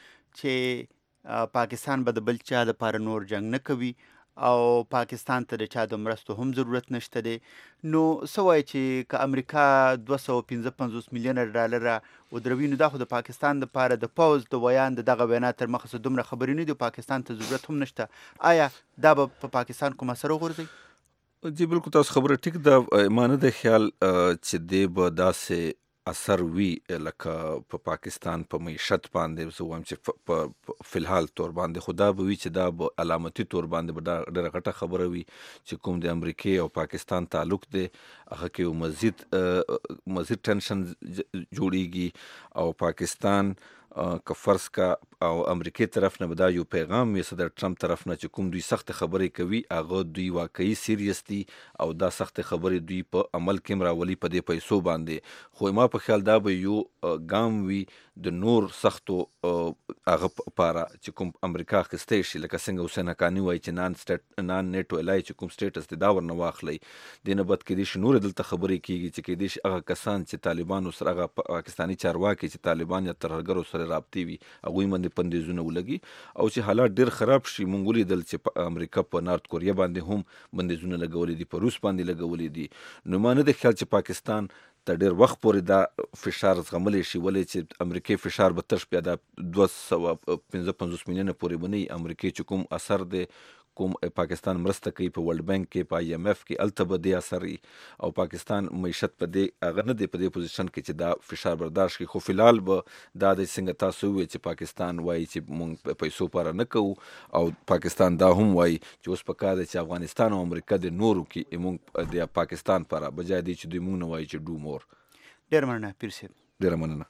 چې پاکستان به د بل چا لپاره نور جنگ نه کوي او پاکستان ته د چا د مرستو هم ضرورت نشته دی نو څه وایي چې که امریکا دوه سوه پنځه پنځوس میلیونه ډالره ودروي نو دا خو د پاکستان لپاره د پوز د ویان د دغه وینا تر مخه څه دومره خبرې نه دي پاکستان ته ضرورت هم نشته آیا دا به په پاکستان کوم اثر وغورځوي جی بالکل تاسو خبره ټیک ده ما نه د خیال چې دی به داسې اثر وي لکه په پاکستان په معیشت باندې زه وایم چې په فلحال تور باندې خو دا به وي چې دا به علامتي تور باندې به ډېره غټه خبره وي چې کوم د امریکې او پاکستان تعلق دی هغه کې یو مزید مزید ټینشن جوړیږي او پاکستان که فرض کا او امریکې طرف نه به دا یو پیغام وي صدر ټرمپ طرف نه چې کوم دوی سخت خبرې کوي هغه دوی واقعي سیریس دي او دا سخت خبرې دوی په عمل کې راولي په دې پیسو باندې خو ما په خیال دا به یو ګام وي د نور سختو هغه لپاره چې کوم امریکا اخیستی شي لکه څنګه حسین حقاني وایي چې نان سټیټ نان نیټو الای چې کوم سټیټس دی دا ورنه واخلي دې نه بد کېدای شي نور دلته خبرې کېږي چې کېدای شي هغه کسان چې طالبانو سره هغه پاکستاني چارواکي چې طالبان یا ترهګرو سره رابطې وي هغوی باندې بندیزونه ولګي او چې حالات ډېر خراب شي موږ ولیدل چې په امریکا په نارت کوریا باندې هم بندیزونه لګولي دي په روس باندې لګولي دي نو ما نه د خیال چې پاکستان ته ډېر وخت پورې دا فشار زغملی شي ولې چې امریکې فشار به تش بیا دا دوه سوه پنځه پنځوس میلیونه پورې به نه وي امریکې چې کوم اثر دی کوم پاکستان مرسته کوي په ورلد بانک کې په آی ایم ایف کې هلته به دې اثر وي او پاکستان معیشت په دې هغه نه دی په دې پوزیشن کې چې دا فشار برداشت کړي خو فلحال به دا د څنګه تاسو ووایئ چې پاکستان وایي چې موږ پیسو لپاره نه کوو او پاکستان دا هم وایي چې اوس پکار دی چې افغانستان او امریکا د نورو کې موږ د پاکستان لپاره بجای دی چې دوی موږ نه وایي چې ډو مور ډېره مننه پیر صاحب ډېره مننه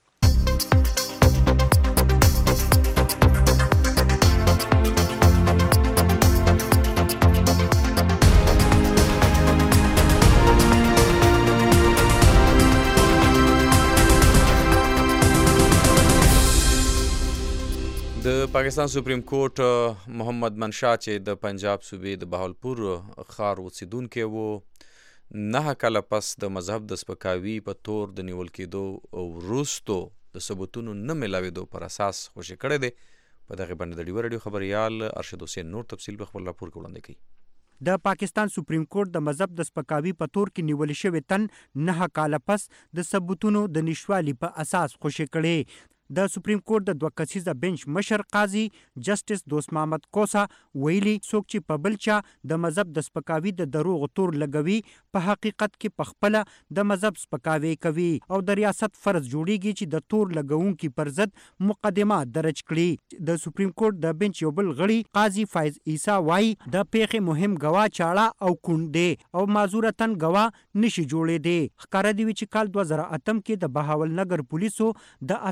د پاکستان سپریم کورټ محمد منشا چې د پنجاب صوبې د بهاولپور ښار اوسیدونکی و نهه کاله پس د مذهب د سپکاوي په تور د نیول کېدو وروستو د ثبوتونو نه میلاوېدو پر اساس خوشي کړی دی په دغه باندې د ډیوه راډیو خبریال ارشد حسین نور تفصیل په خپل راپور کې وړاندې کوي د پاکستان سپریم کورټ د مذهب د سپکاوي په تور کې نیول شوی تن نه کاله پس د ثبوتونو د نشوالي په اساس خوشي کړي د سپریم کورټ د دوه کسیزه بنچ مشر قاضي جسټس دوست محمد کوسا ویلي څوک چې په بل چا د مذهب د سپکاوي د دروغ تور لګوي په حقیقت کې په خپله د مذهب سپکاوي کوي او د ریاست فرض جوړیږي چې د تور لګونکي پر ضد مقدمه درج کړي د سپریم کورټ د بنچ یو بل غړي قاضي فایز عیسی وایي د پیښې مهم ګواه چاړه او کونډ دی او معذورتن ګواه نشي جوړېدی ښکاره دی چې کال دوه زره اتم کې د بهاول نګر پولیسو د اته پنځوس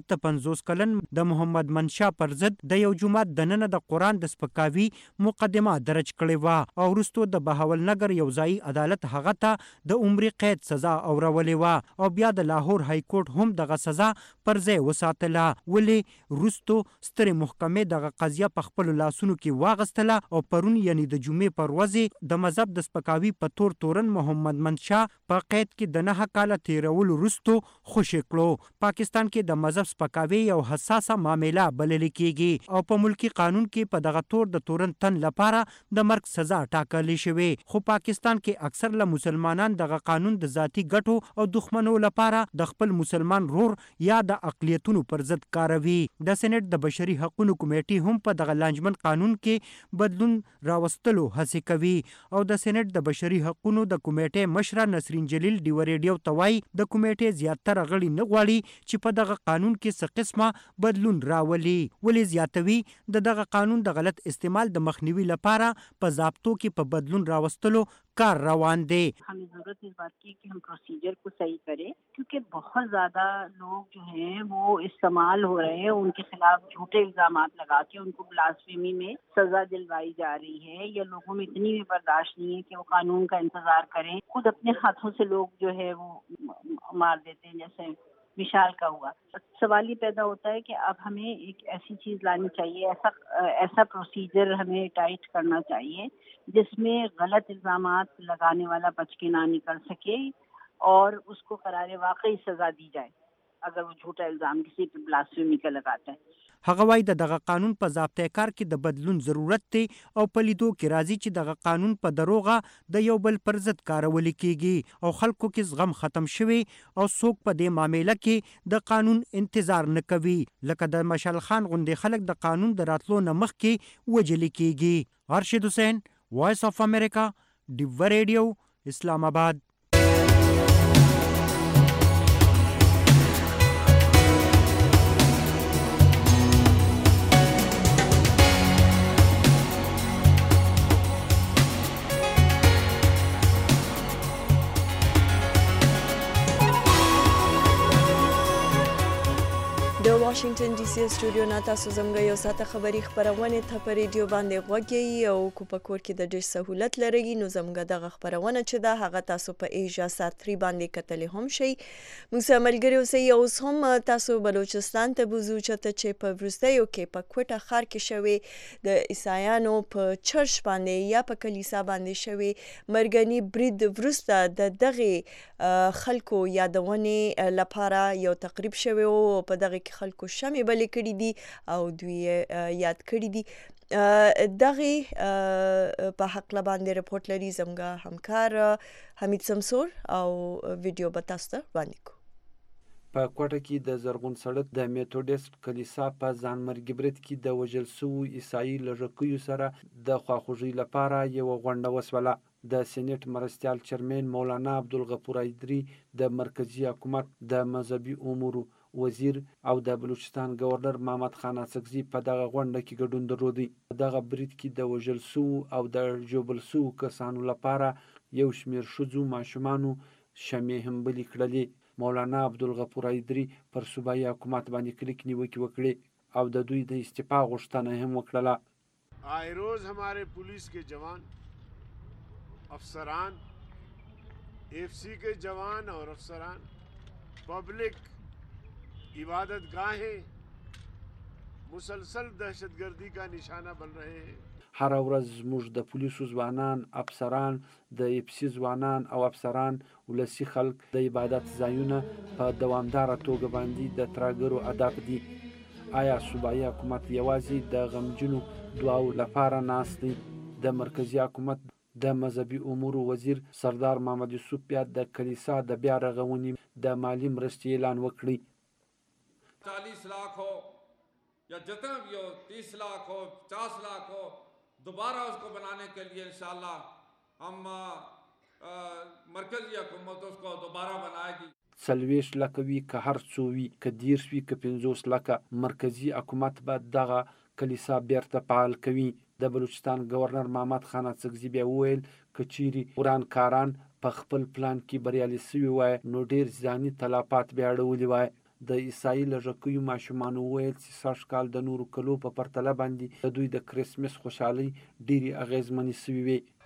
پنځوس کلن د محمد منشا پر ضد د یو جومات دننه د قرآن د سپکاوي مقدمه درج کړې وه او وروسته د بهاولنګر یو ځایي عدالت هغه ته د عمرې قید سزا اورولې وه او بیا د لاهور های کورټ هم دغه سزا پر ځای وساتله. ولې وروسته سترې محکمې دغه قضیه په خپلو لاسونو کې واغستله او پرون یعنی د جمعې پر ورځې د مذهب د سپکاوي په تور تورن محمد منشا په قید کې د نهه کاله تیرولو وروسته خوشي کړو. پاکستان کې د مذهب سپکاوي یو حساسه معامله بلل کیږي او په ملکی قانون کې په دغه تور د تورن تن لپاره د مرګ سزا ټاکلې شوې، خو پاکستان کې اکثر له مسلمانان دغه قانون د ذاتی ګټو او دښمنو لپاره د خپل مسلمان رور یا د اقلیتونو پر ضد کاروي. د سېنات د بشري حقوقو کمیټې هم په دغه لانجمن قانون کې بدلون راوستلو هڅه کوي او د سېنات د بشري حقوقو د کمیټې مشره نسرین جلیل ډیو ریډیو توای د کمیټې زیاتره غړي نه غواړي چې په دغه قانون کې څه قسمه بدلون راولي. ولې زیاتوي د دغه قانون د غلط استعمال د مخنیوي لپاره په ضابطو کې په بدلون راوستلو کار روان دی. हमें जरूरत इस बात की कि हम प्रोसीजर को सही करें क्योंकि बहुत ज्यादा लोग जो हैं वो इस्तेमाल हो रहे हैं, उनके खिलाफ झूठे इल्जाम लगा के उनको ब्लास्फेमी में सजा दिलवाई जा रही है या लोगों में इतनी भी बर्दाश्त नहीं है कि वो कानून का इंतजार करें, खुद अपने हाथों से लोग जो है वो मार देते हैं जैसे विशाल का हुआ. सवाल ये पैदा होता है कि अब हमें एक ऐसी चीज लानी चाहिए, ऐसा ऐसा प्रोसीजर हमें टाइट करना चाहिए जिसमें गलत इल्जामात लगाने वाला बच के ना निकल सके और उसको करारे वाकई सजा दी जाए अगर वो झूठा इल्जाम किसी पे ब्लास्फेमी का लगाता है. هغه وایي د دغه قانون په ضابطه کار کې د بدلون ضرورت دی او په لیدو کې راځي چې دغه قانون په دروغه د یو بل پر ضد کارول کیږي او خلکو کې زغم ختم شوی او څوک په دې معاملې کې د قانون انتظار نه کوي لکه د مشال خان غوندې خلک د قانون د راتلو نه مخکې وجل کیږي. ارشد حسین، وایس اف امریکا، ډیو ریډیو، اسلام آباد. واشنگټن ډي سي سټوډیو نه تاسو زموږ یو ساعته خبري خبرونه ته په ریډیو باندې غوږی او کو په کور کې د ډېر سہولت لري نو زموږ دغه خبرونه چې دا هغه تاسو په ایجا سات تری باندې کتلې هم شي. موږ سملګری اوسئ اوس هم تاسو بلوچستان ته بوزو چې په وروستیو کې په کوټه ښار کې شوی د عیسایانو په چرچ باندې یا په کلیسا باندې شوی مرګنی برید وروسته د دغه خلکو یادونه لپاره یو تقریب شوی او په دغه کې خلکو شمې بلې کړي دي او دوی یاد کړي دي. دغه په حق باندې رپورټ لري زموږ همکار حمید سمسور او ویډیو به تاسو ته وړاندې کوو. په کوټه کې د زرغون سړک د میتودیست کلیسا په ځانمرګي برید کې د وژل شوو عیسایي لږکیو سره د خواخوږۍ لپاره یوه غونډه وسوله. د سېنات مرستیال چیرمن مولانا عبدالغفور ایدري د مرکزی حکومت د مذهبي امورو وزیر او د بلوچستان گورنر محمد خان اڅکزي په دغه غونډه کې ګډون درلودی. دغه برید کې د وژل شوو او د ژوبل شوو کسانو لپاره یو شمېر ښځو ماشومانو شمې هم بلې کړلې. مولانا عبدالغفور ایدري پر صوبایي حکومت باندې کلک نیوکې وکړې او د دوی د استعفا غوښتنه هم وکړله. آئے روز ہمارے پولیس کے جوان، افسران، ایف سی کے جوان اور افسران پبلک عبادت گاہیں مسلسل دہشت گردی کا نشانہ بن رہے ہیں. هر ورځ زموږ د پولیسو ځوانان، افسران، د اف سی ځوانان او افسران ولسی خلک د عبادت ځایونه په دوامداره توګه باندې د ترهګرو هدف دي. آیا صوبایي حکومت یوازې د غمجنو دعاو لپاره ناست دی؟ د مرکزی حکومت د مذهبي امورو وزیر سردار محمد یوسف بیا د کلیسا د بیا رغونې د مالی مرستې اعلان وکړي. चालीस लाख हो या जितना भी हो, तीस लाख हो, पचास लाख हो, दोबारा उसको बनाने के लिए इंशाल्लाह हम मरकजी हुकूमत उसको दोबारा बनाएगी. څلوېښت لکه وي که هر څو وي که دېرش وي که پنځوس لکه مرکزي حکومت به دغه کلیسا بیرته فعال کوي. د بلوچستان گورنر محمد خان اڅکزي بیا وویل که چیرې ورانکاران په خپل پلان کې بریالي سوي وای نو ډېر ځاني تلفات بیا اړولي وای. د عیسائی لږکیو ماشومانو وویل چې سږ کال د نورو کلو په پرتله باندې د دوی د کرسمس خوشحالۍ ډېرې اغېزمنې سوي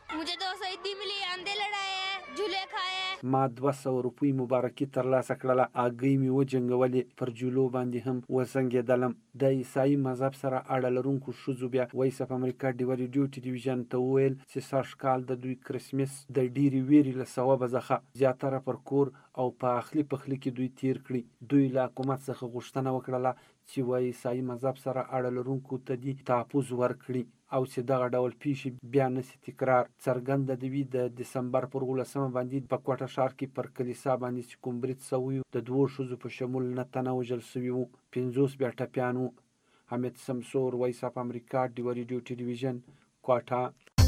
وې. ما دوه سوه روپۍ مبارکي ترلاسه کړله، هګۍ مې وجنګولې، پر جولو باندې هم وزنګېدلم. د عیسائی مذهب سره اړه لرونکو ښځو بیا وایس اف امریکا ډیوه ریډیو ټلویزیون ته وویل چې سږ کال د دوی کرسمس د ډېرې ویرې له سببه څخه زیاتره پر کور او په اخلي پخلي کې دوی تیر کړي. دوی له حکومت څخه غوښتنه وکړله چې وایي عیسائی مذهب سره اړه لرونکو ته دې تحفظ ورکړي او چې دغه ډول پیښې بیا نشي تکرار. څرګنده د وي د دسمبر پر اوولسمه باندې په کوټه ښار کې پر کلیسا باندې چې کوم برید سوی و د دوو ښځو په شمول نه تنه وژل سوي وو، پنځوس بیا ټپیان وو. حمید سمسور، وایس اف امریکا، ډیوه ریډیو ټلویزیون، کوټه.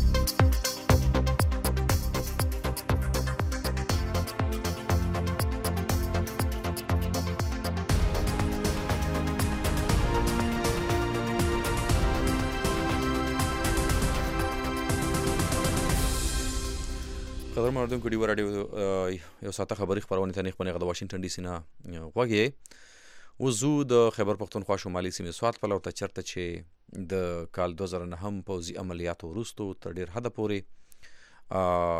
قدر مردونکو ډیوه راډیو یو ساعته خبري خپرونې ته نیخ پنې د واشنگټن ډي سي نه غوږی وزو د خیبر پختونخوا شمالي سیمې سوات په لور ته چرته چې د کال دوه زره نهم پوځي عملیاتو وروستو تر ډېر حده پورې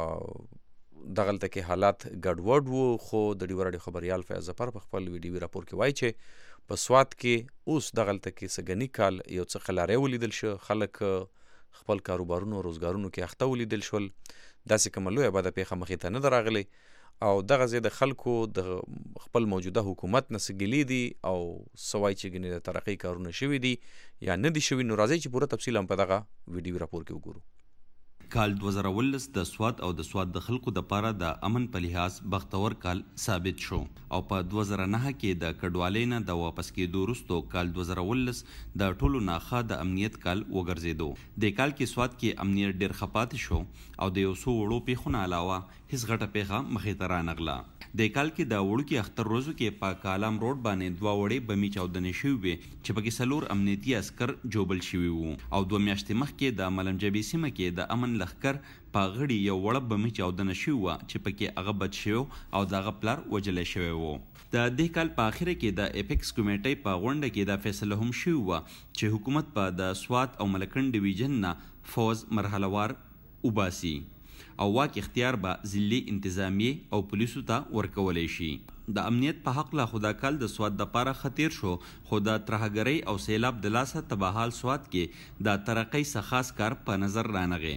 دغلته کې حالات ګډوډ وو، خو د ډیوه راډیو خبریال فیاض ظفر په خپل ویډیوي راپور کې وایي چې په سوات کې اوس دغلته کې سګنی کال یو څه خلارې ولیدل شو، خلک خپل کاروبارونو روزګارونو کې اخته ولیدل شول. داسې کومه لویه بده پیښه مخې ته نه ده راغلی او دغه ځای د خلکو د خپل موجوده حکومت نه څه ګیلې دي او څه وایي چې ګنې د ترقۍ کارونه شوي دي یا نه دي شوي. نو راځئ چې پوره تفصیل هم په دغه ویډیو راپور کې وګورو. کال دوه زره ولس د سوات او د سوات د خلکو د پاره د امن په لحاظ بختور کال ثابت شو او په دوه زره نه کې د کډوالۍ نه د واپس کېدو وروسته کال دوه زره ولس د ټولو ناخه د امنیت کال وګرځېدو. د کال کې سوات کې امنیت ډېر خپات شو او د یو څو وړو پیښو نه علاوه هیڅ غټه پیښه مخې ته رانغله. د کال کې د وړوکي اختر روزو کې په کالام روډ باندې دوه وړې بمې چاودنې شوې وې چې پکې څلور امنیتي عسکر جوبل شوي وو او دوه میاشتې مخکې د ملمجبي سیمه کې د امن لښکر په غړي یو وړه بمې چاودنه شوې وه چې پکې هغه بچ شوی او د هغه پلار وژلی شوی و. د دې کال په اخره کې د اپیکس کمیټۍ په غونډه کې دا فیصله هم شوې وه چې حکومت په د سوات او ملکن ډیویژن نه فوز مرحلهوار وباسي او واک اختیار به ضلعي انتظامیې او پولیسو ته ورکولی شي. د امنیت په حق له خدا کال د سوات د پاره خطیر شو، خو د ترهګرۍ او سیلاب د لاسه تباحال سوات کې د ترقۍ څخه خاص کار په نظر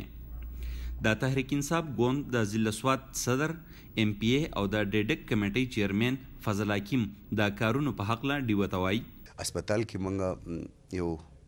رانغی. د تحریک انصاف ګوند د ضلع سوات صدر ایم پی ای او د ډیډک کمیټۍ چیرمن فضل حکیم د کارونو په حق له ډیوه ته وایي. هسپتال کې مونږ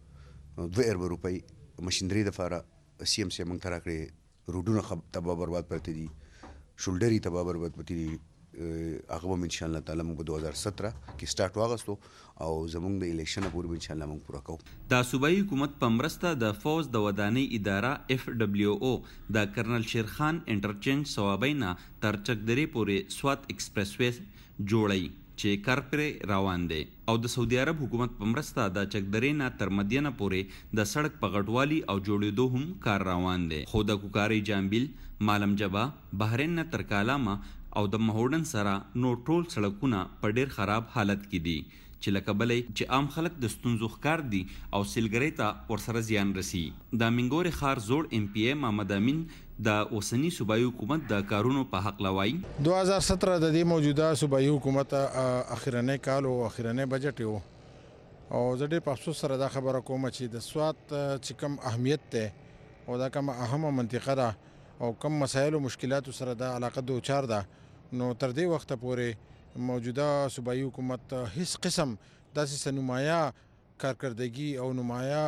یو دوه ارب روپۍ مشینري دپاره سی ایم سی مونږ ته راکړې، روډونه تباه برباد پرته دي، شولډرې تباه برباد پرته دي. هغه به انشاءالله تعالی موږ په دوه زره ستره کې سټارټ واغستو او زموږ د الیکشنه پورې به انشاءالله موږ پوره کوو. د صوبایي حکومت په مرسته د فوز د ودانۍ اداره اف ډبلیو او د کرنل شیرخان انټرچینج صوابۍ نه تر چکدرې پورې سوات ایکسپریس وے جوړی چې کار پرې روان دی او د سعودي عرب حکومت په مرسته د چکدرې نه تر مدینه پورې د سړک په غټوالي او جوړېدو هم کار روان دی. خو د کوکارۍ جامبیل، مالم جبا، بحرین نه تر کالامه او د مهوډن سره نو ټول سړکونه په ډیر خراب حالت کې دي چې لکه بلې چې عام خلک د ستونزو ښکار دي او سیلګرۍ ته ورسره زیان رسی. د منګورې ښار زوړ ایم پی ای محمد امین د اوسنی صوبایي حکومت د کارونو په حق لوای. دوه زره ستره د دې موجوده صوبایي حکومت اخرنۍ کال او اخرنۍ بجټ یو او زه ډېر په افسوس سره دا خبره کوم چې د سوات چې کوم اهمیت دی او دا کوم اهمه منطقه ده او کم مسایل او مشکلاتو سره دا علاقه دوچار ده، نو تر دې وخته پورې موجوده صوبایي حکومت هیڅ قسم داسې نمایاں کارکردګي او نمایاں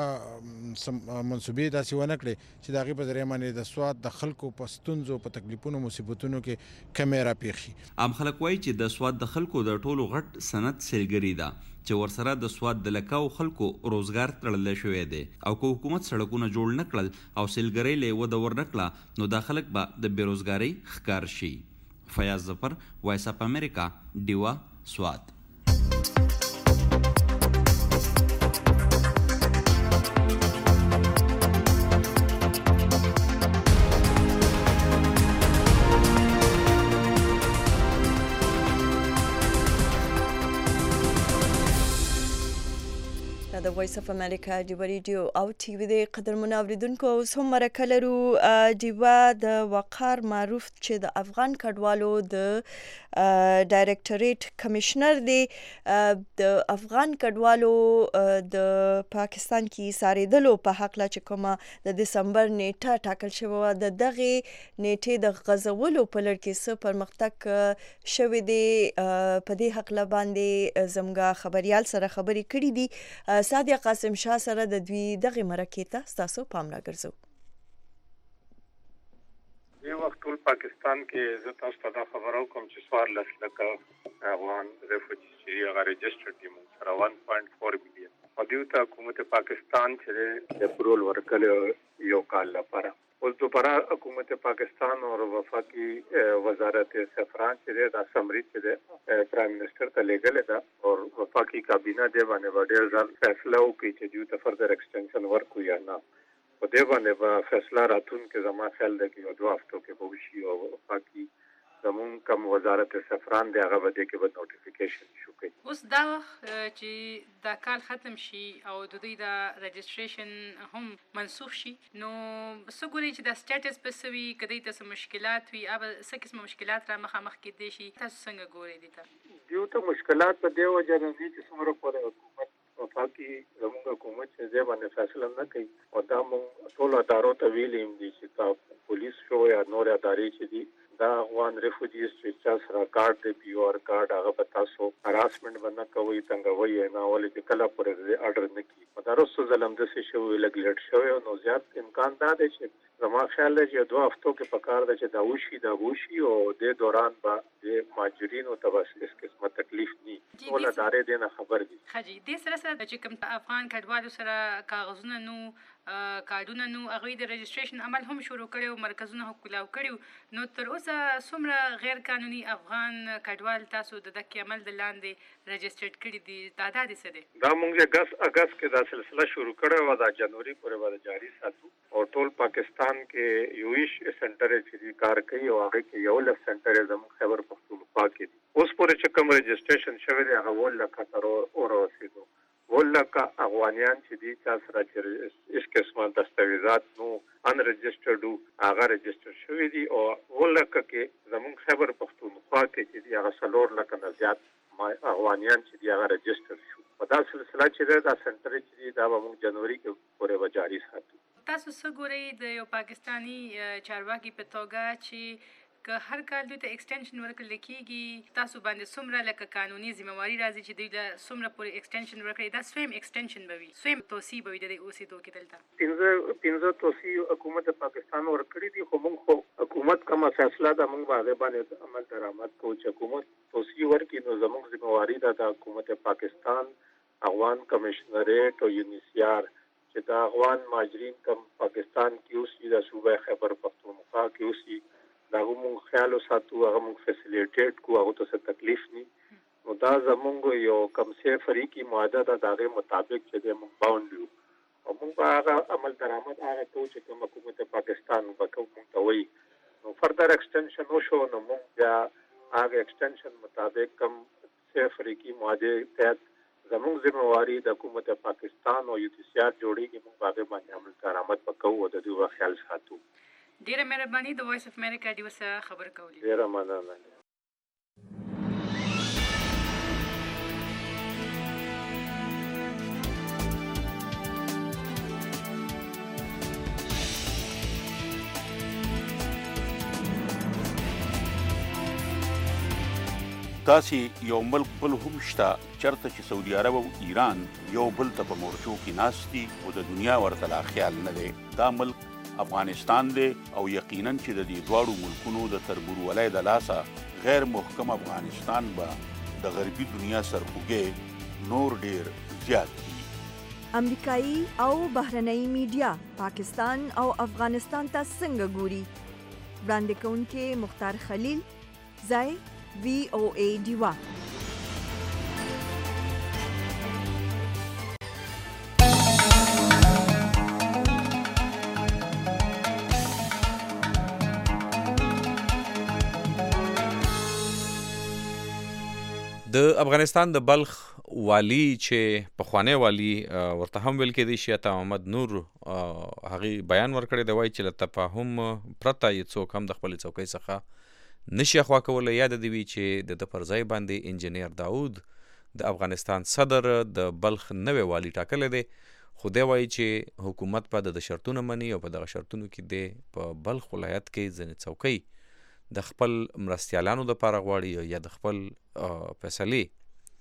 منصوبې داسې ونه کړې چې د هغې په ذریعه باندې د سوات د خلکو په ستونزو په تکلیفونو مصیبتونو کې کمی راپېښ شي. عام خلک وایي چې د سوات د خلکو د ټولو غټ صنعت سیلګري ده چې ورسره د سوات د لکاو خلکو روزګار تړلی شوی دی او که حکومت سړکونه جوړ نه کړل او سیلګرۍ له وده ور نه کړه نو دا خلک به د بېروزګارۍ ښکار شي. فیاض ظفر، وایس اف امریکا، ډیوه، سوات. د وایس اف امریکا ډیوا ریډیو او ټي وي د قدرمن اوریدونکو اوس هم مرکه لرو. ډیوا د وقار معروف چې د افغان کډوالو د ډایرکټریټ کمشنر دی، د افغان کډوالو د پاکستان کې ساریدلو په حق لا چې کومه د دسمبر نیټه ټاکل شوه، د دغه نیټه د غزولو په لړ کې څه پرمختګ شوی دی په دې حق لا باندې زموږ خبريال سره خبرې کړې دي. سادیا قاسم شاه سره د دوی دغه مرکې ته تاسو پام راګرځو. یو وخت ټول پاکستان کې زه تاسو ته دا خبرو کوم چې سوار لس لکه افغان ریفوجیز چې هغه رجسټر دي مونږ سره one point four مليون او دیو ته حکومت پاکستان چې د پرول ورکړل یو کال لپاره. اوس دوباره حکومت پاکستان او وفاقي وزارت سفران چې د اسمبلی چې د پرایم منسٹر ته لګل دا او وفاقي کابینه دی باندې وړل ځل فیصله وکړي چې دیو ته فردر ایکسټنشن ورکو یا نه. په دې باندې به فیصله راتون کې زما خیال دی چې دوه هفتو کې به وشي او وفاقي زمون کوم وزارت سفران دی هغه به دې کې به نوټیفیکیشن شو کوي. اوس دا چې دا کال ختم شي او د دوی دا رجسټریشن هم منسوخ شي، نو څه ګوري چې دا سټیټس به څه وي، که دوی ته څه مشکلات وي، هغه څه قسمه مشکلات را مخامخ کېدی شي، تاسو څنګه ګورئ دې ته؟ دیو ته مشکلات په دې وجه نه دي چې څومره پورې حکومت وفاقي زموږ حکومت چې دې باندې فیصله نه کوي او دا موږ ټول ادارو ته ویلي دي چې تا پولیس شو یا نور ادارې چې دي دا افغان ریفوجیز چې چا سره کارت دی پی اور کارت هغه په تاسو هراسمنټ باندې کوي څنګه وایي نه ولې چې کله پورې اډر نه کی مدارسو ظلم د څه شو لګلیټ شو نو زیات امکان دا دی چې زما خیال دی چې دوه هفتو کې پکار دی چې دا وشي دا وشي او د دوران به د ماجرینو ته بس هیڅ قسمه تکلیف نه ټول ادارې دې نه خبر دي. خجی دې سره سره چې کوم افغان کډوالو سره کاغذونه نو کارډونه نو هغه د رجسټریشن عمل هم شروع کړي او مرکزونه هم کلاو کړي، نو تر اوسه څومره غیر قانوني افغان کډوال تاسو د دغه عمل د لاندې رجسټرډ کړي دي؟ تعداد څه دی؟ دا موږ اگست اگست کې دا سلسله شروع کړې و، دا جنوري پورې به جاری ساتو او ټول پاکستان کې یویش سنټر چې کار کوي او هغه کې یو لس سنټر زموږ خبر پښتونخوا کې دي. اوس پورې چې کوم رجسټریشن شوی دی هغه ول لکه تر اور رسیدو ولکه افغانیان چې دي چې سره چې اس قسمه دستاویزات نو ان رجسټرډ هغه رجسټر شوی دي او ولکه کې زموږ خبر پښتونخوا کې چې هغه سلور لکه نه زیات افغانیان چې هغه رجسټر شو. په دا سلسله چې دا سنټر چې دا موږ جنوري کې پورې جاری ساتو. تاسو څه ګورئ د یو پاکستانی چارواکي په توګه چې که هر کال دوی ته ایکسټنشن ورکړل کېږي، تاسو باندې څومره لکه قانوني ذمہواري راځي چې دوی له څومره پورې ایکسټنشن ورکړي؟ دا سویم ایکسټنشن به وي، سویم توسیع به وي د اوسېدو کې دلته؟ پنځه پنځه توسیع حکومت پاکستان ورکړي دي، خو موږ خو حکومت کومه فیصله ده موږ باندې باندې عمل درآمد کوو چې حکومت توسیع ورکړي، نو زموږ ذمہواري ده د حکومت پاکستان افغان کمشنریټ او یونیسیار چې دا افغان ماجرین کم پاکستان کې اوسي د صوبه خیبر پختونخوا کې اوسي دا موږ خیال ساتو، هغه موږ فیسیلیټیټ کو، هغه ته تکلیف نه، نو دا زموږ یو کم سه فریقي معاهده ده دغه مطابق چې موږ باوند یو او موږ هغه عمل درآمد هغه کوو چې کوم حکومت پاکستان وکړو موږ ته وایي، نو فردر ایکسټنشن وشو نو موږ بیا هغه ایکسټنشن مطابق کم سه فریقي معاهده تحت زموږ ذمہواری د حکومت پاکستان او یوتیسیات جوړیږي، موږ هغه باندې عمل درآمد وکړو او د دوی خیال ساتو. ډیره مهرباني د وایس اف امریکا ډیو سره خبر کولی. ډیره مننه. داسې یو ملک بل هم شته چرته چې سعودي عرب او ایران یو بل ته په مورچو کې ناست دي او د دنیا ورته لا خیال نه دی. دا ملک افغانستان دی او یقینا چې د دې دواړو ملکونو د تربورولۍ د لاسه غیر محکم افغانستان به د غربي دنیا سرخوږی نور ډیر زیات دي. امریکایي او بهرنۍ میډیا پاکستان او افغانستان ته څنګه ګوري؟ وړاندې کوونکې مختار خلیل، ځای وی او ای ډیوا. د افغانستان د بلخ والی چې پخوانی والی ورته هم ویل کېدی شي عطا محمد نور هغې بیان ورکړی دی، وایي چې له تفاهم پرته یې څوک هم د خپلې څوکۍ څخه نشي اخوا کولی. یاد دې وي چې د ده پر ځای باندې انجینیر داود د افغانستان صدر د بلخ نوی والی ټاکلی دی، خو دی وایي چې حکومت به د شرطونه مني او په دغه شرطونو کې دی په بلخ ولایت کې ځینې څوکۍ د خپل مرستیالانو دپاره غواړي یا د خپل فیصلې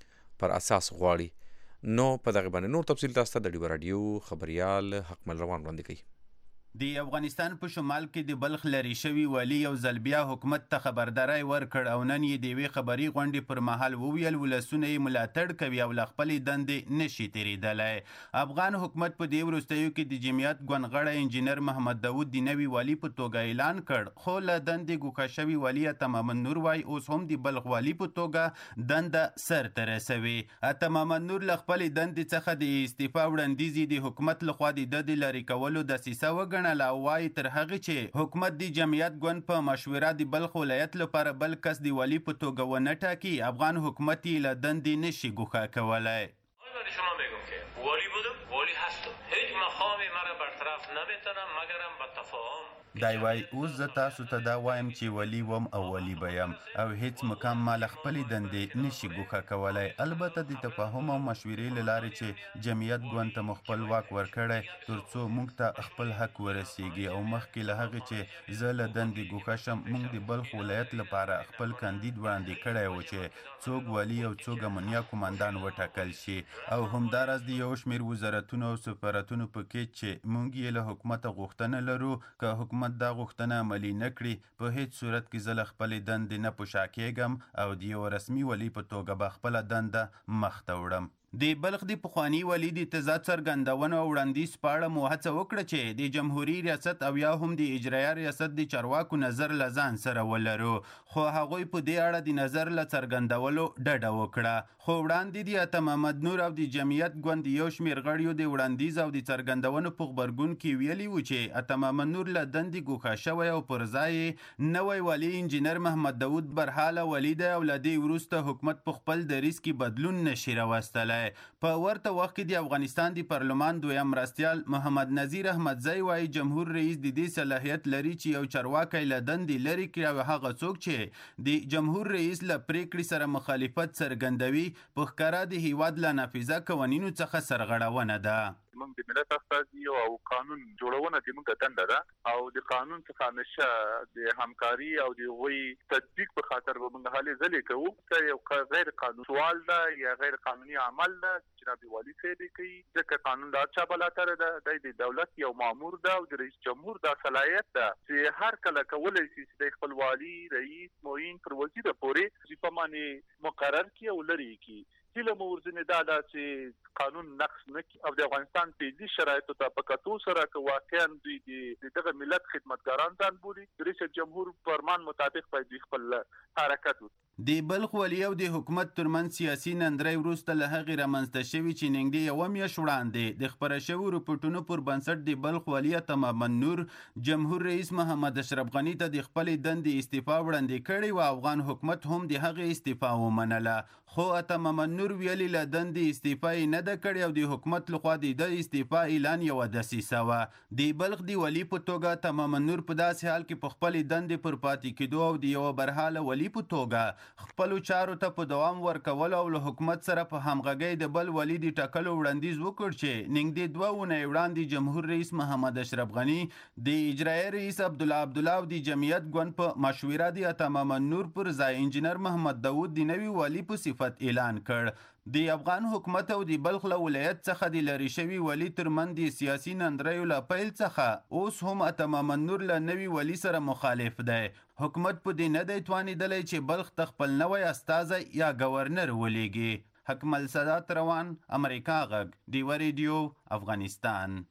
پر اساس غواړي. نو په دغه باندې نور تفصیل تاسو ته د ډیو راډیو خبریال حکمل روان وړاندې کوي. د افغانستان په شمال کې د بلخ لري شوی والی یو ځل بیا حکومت ته خبرداری ورکړ او نن یې د یوې خبري غونډې پر مهال وویل ولسونه یې ملاتړ کوي او له خپلې دندې نشي تېرېدلی. افغان حکومت په دې وروستیو کې د جمعیت ګوندغړی انجینر محمد داود د نوي والي په توګه اعلان کړ، خو له دندې ګوښه شوي والي عطا محمد نور وایي اوس هم د بلخ والي په توګه دنده سرته رسوي. عطا محمد نور له خپلې دندې څخه د استعفا وړاندیز د حکومت لخوا د ده د لرې کولو دسیسه وګڼله او وایي تر هغې چې حکومت د جمعیت ګوند په مشوره د بلخ ولایت لپاره بل کس د والي په توګه ونه ټاکي، افغان حکومت یې له دندې نشي ګوښه کولی. شما میگم که والی بودم والی هستم، هیچ مقامی مرا برطرف نمیتونم مگرم با تفاهم. دی وایي اوس زه تاسو ته دا وایم چې ولی وم او ولی به یم او هیڅ مقام ما له خپلې دندې نشي ګوښه کولی، البته د تفاهم او مشورې له لارې چې جمعیت ګوند ته مو خپل واک ورکړی تر څو موږ ته خپل حق ورسیږي او مخکې له هغې چې زه له دندې ګوښه شم موږ د بلخ ولایت لپاره خپل کاندید وړاندې کړی و چې څوک والي او څوک امنیه قمندان وټاکل شي او همداراز د یو شمېر وزارتونو او سفارتونو په کې چې موږ یې له حکومته غوښتنه لرو که حکومت دا غوښتنه عملي نه کړي په هیڅ صورت کې زه له خپلې دندې نه په شا کېږم او د یو رسمي والي په توګه به خپله دنده مخ ته وړم. د بلخ د پخواني والي د تضاد څرګندونو او وړاندیز په اړه مو هڅه وکړه چې د جمهوري ریاست او یا هم د اجرایه ریاست د چارواکو نظر له ځان سره ولرو، خو هغوی په دې اړه د نظر له څرګندولو ډډه وکړه. خو وړاندې د عطا محمد نور او د جمعیت ګوند یو شمېر غړیو د وړاندیز او د څرګندونو په غبرګون کې ویلي و چې عطا محمد نور له دندې ګوښه شوی او پر ځای نوی والي انجینر محمد داود برحاله والي دی او له دې وروسته حکومت په خپل دریځ کې بدلون نشي راوستلی. په ورته وخت کې د افغانستان د پارلمان دویم مرستیال محمد نذیر احمدزی وایي جمهور رئیس د دې صلاحیت لري چې یو چارواکی له دندې لرې کړي او هغه څوک چې د جمهور رئیس له پریکړې سره مخالفت څرګندوي په ښکاره د هیواد له نافذه قوانینو څخه سرغړونه ده. موږ د ملت استازي او قانون جوړونه د موږ دنده ده او د قانون څخه همیشه د همکاري او د هغوی تطبیق په خاطر به موږ هلې ځلې کوو. که یو غیر قانوني سوال ده یا غیر قانوني عمل ده جناب والي صاحب کوي، ځکه قانون د هر چا بلاتره ده، د دولت یو مامور ده او د رئیس جمهور دا صلاحیت ده چې هر کله کولی شي چې د خپل والي رئیس معین پر وزیر پورې وظیفه باندې مقرر کړي او لرې کړي. هیله مو ورځنې دا ده چې قانون نقص نه کړي او د افغانستان فعلي شرایطو ته په کتو سره که واقعا دوی د دغه ملت خدمتګاران ځان بولي د رئیس جمهور فرمان مطابق باید دوی خپل حرکت وکړي. د بلخ والي او د حکومت ترمنځ سیاسي نندرۍ وروسته له هغې رامنځته شوي چې نږدې یوه میاشت وړاندې د خپره شویو رپوټونو پر بنسټ د بلخ والي عطا محمد نور جمهور رئیس محمد اشرف غني ته د خپلې دندې استعفا وړاندې کړې وه. افغان حکومت هم د هغې استعفا ومنله، خو عطا محمد نور ویلي له دندې استعفا یې نه ده کړې او د حکومت لخوا د ده استعفا اعلان یوه دسیسه وه. د بلخ د والي په توګه عطا محمد نور په داسې حال کې په خپلې دندې پر پاتې کېدو او د یوه برحاله والي په توګه خپلو چارو ته په دوام ورکولو او له حکومت سره په همغږۍ د بل والي د ټاکلو وړاندیز وکړ چې نږدې دوه اونۍ وړاندې جمهور رئیس محمد اشرف غني د اجرایه رئیس عبدالله عبدالله او د جمعیت ګوند په مشوره د عطا محمد نور پر ځای انجینر محمد داود د نوي والي په صفت اعلان کړ. د افغان حکومت او د بلخ له ولایت څخه د لرې شوي والي ترمنځ د سیاسي نندریو له پیل څخه اوس هم عطا محمد نور له نوي والي سره مخالف دی. حکومت په دې نه دی توانېدلی چې بلخ ته خپل نوی استازی یا گورنر ولیږي. حکمل سادات روان، امریکا غږ، ډیوه ریډیو، افغانستان.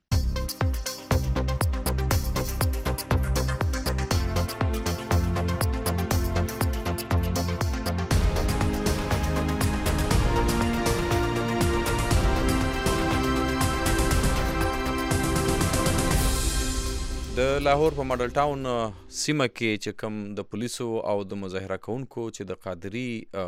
د لاهور په ماډل ټاون سیمه کې چې کوم د پولیسو او د مظاهره کوونکو چې د قادری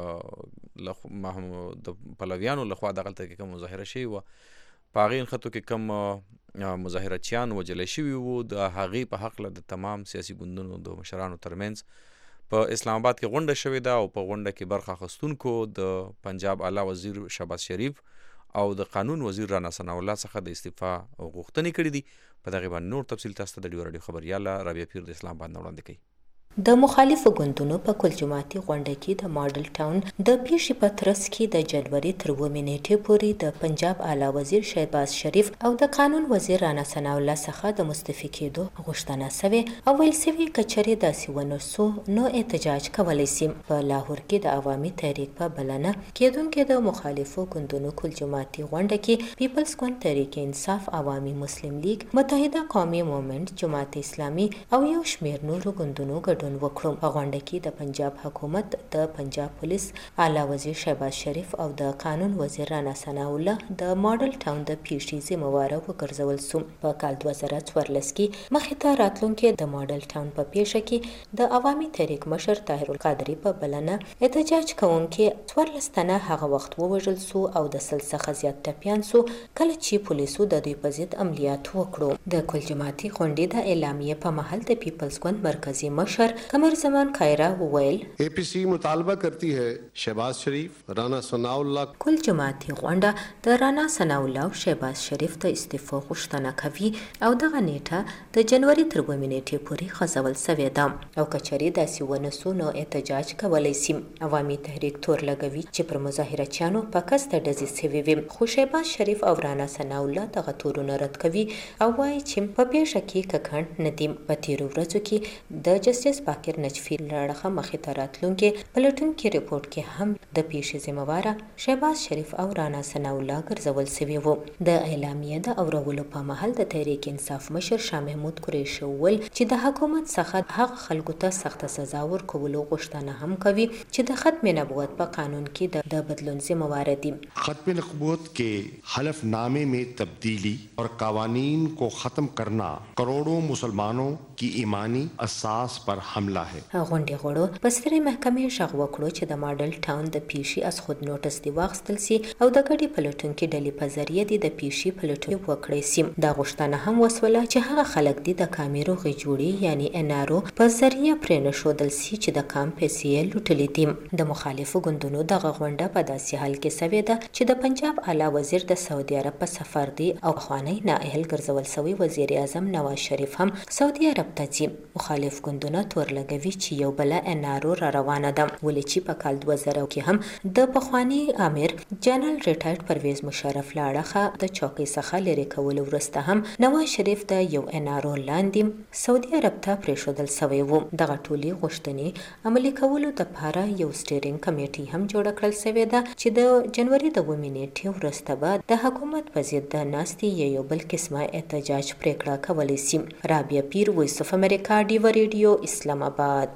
د پلویانو لخوا دغلته کې کوم مظاهره شوې وه په هغې نښتو کې کوم مظاهرچیان وژلی شوي وو د هغې په هکله د تمام سیاسي ګوندونو د مشرانو ترمنځ په اسلام آباد کې غونډه شوې ده او په غونډه کې برخه اخیستونکو د پنجاب اعلی وزیر شهباز شریف او د قانون وزیر رانا ثناء الله څخه د استعفا غوښتنې کړې دي. په دغې باندې نور تفصیل تاسو ته د ډیو راډیو خبریاله رابعه پیر د اسلام آباد نه وړاندې کوي. د مخالفو ګوندونو په کل جماعتي غونډه کې د ماډل ټاون د پیښې په ترڅ کې د جنوري تر اوومې نیټې پورې د پنجاب اعلی وزیر شهباز شریف او د قانون وزیر رانا ثناء الله څخه د مستعفي کېدو غوښتنه سوې او ویل سوي که چېرې داسې ونه سو نو احتجاج کولی سي. په لاهور کې د عوامي تحریک په بلنه کېدونکې د مخالفو ګوندونو کل جماعتي غونډه کې پیپلز ګوند تحریک انصاف، عوامي مسلم لیگ، متحده قومي مومنټ، جماعت اسلامي او یو شمېر نورو ګوندونو ګډون وکړو. په غونډه کې د پنجاب حکومت، د پنجاب پولیس، اعلی وزیر شهباز شریف او د قانون وزیر رانا ثناء الله د ماډل ټاون د پیښې ذمهواره وګرځول سو. په کال دوه زره څوارلس کې مخې ته راتلونکي د ماډل ټاون په پیښه کې د عوامي تحریک مشر طاهر القادري په بلنه احتجاج کوونکي څوارلس تنه هغه وخت ووژل سو او د سل څخه زیات ټپیان سو کله چې پولیسو د دوی په ضد عملیات وکړو. د کل جماعتي غونډې د اعلامیې په مهال د پیپلز ګوند مرکزی مشر Qamar Zaman Khaira वोयल एपीसी मुतालबा करती है शहबाज शरीफ, राना सनाउल्लाह कुल जमाती غونډه د رانا ثناء الله او شهباز شریف د استعفا غوښتنه کوي او دغه نیټه د جنوري تر اوومې نیټې پورې خځول سوې ده او که چېرې داسې ونه سو نو احتجاج کولی سي. عوامي تحریک تور لګوي چې پر مظاهرچیانو په قصد ډزې سوې وي، خو شهباز شریف او رانا ثناء الله دغه تورونه رد کوي او وایي چې په پیښه کې ککړ نه دي. په تېرو ورځو کې د جسټس باقر نجفي لړخه مخې ته راتلونکي پلټونکي ریپورت کې هم د پیښې ذمهواره شهباز شریف او رانا ثناء الله ګرځول سوي وو. د اعلامیې د اورولو په مهال د تحریک انصاف مشر شاه محمود قریشي وویل چې د حکومت څخه هغه خلکو ته سخته سزا ورکولو غوښتنه هم کوي چې د ختم نبوت په قانون کې د بدلون ذمہوار دي. ختم نبوت के हलफनामे में तब्दीली और कानून को ख़त्म करना करोड़ों मुसलमानों की ईमानी असास पर हमला है. غونډې غړو په سترې محکمې غږ وکړو چې د ماډل ټاون د پیښې از خود نوټس دی واخیستل سي او د ګډې پلټونکي ډلې په ذریعه د پیښې پلټنې وکړې سي. دا غوښتنه هم وسوله چې هغه خلک دي د کامیرو غجوړي یعنی انارو په ذریعه پرې نښودل سي چې د کام پیسې لوټلې دي. د مخالفو ګوندونو دغه غونډه په داسې حال کې سوې ده چې د پنجاب اعلی وزیر د سعودي عرب په سفر دی او خوانی نااهل ګرځول سوی وزیر اعظم نواز شریف هم سعودي عرب ته ځي. مخالف ګوندونه تور لګوي چې یو بل انارو را روانه ده، ولې چې په کال دوه زره کې هم د پخوانی امیر جنرال ریټایرډ پرویز مشرف لاړخه د چوکۍ څخه لرې کولو وروسته هم نواز شریف د یو انارو لاندې سعودي عرب ته پرېښودل سوی و. دغه ټولې غوښتنې عملي کولو دپاره یو سټیرینګ کمیټي هم جوړه کړل سوې ده چې د جنوري د اوومې نیټې وروسته به د حکومت په ضد د ناستې یو بل قسمه احتجاج پرېکړه کولی سي. رابعه پیر، وایس اف امریکا، ډیو ریډیو، اسلام آباد.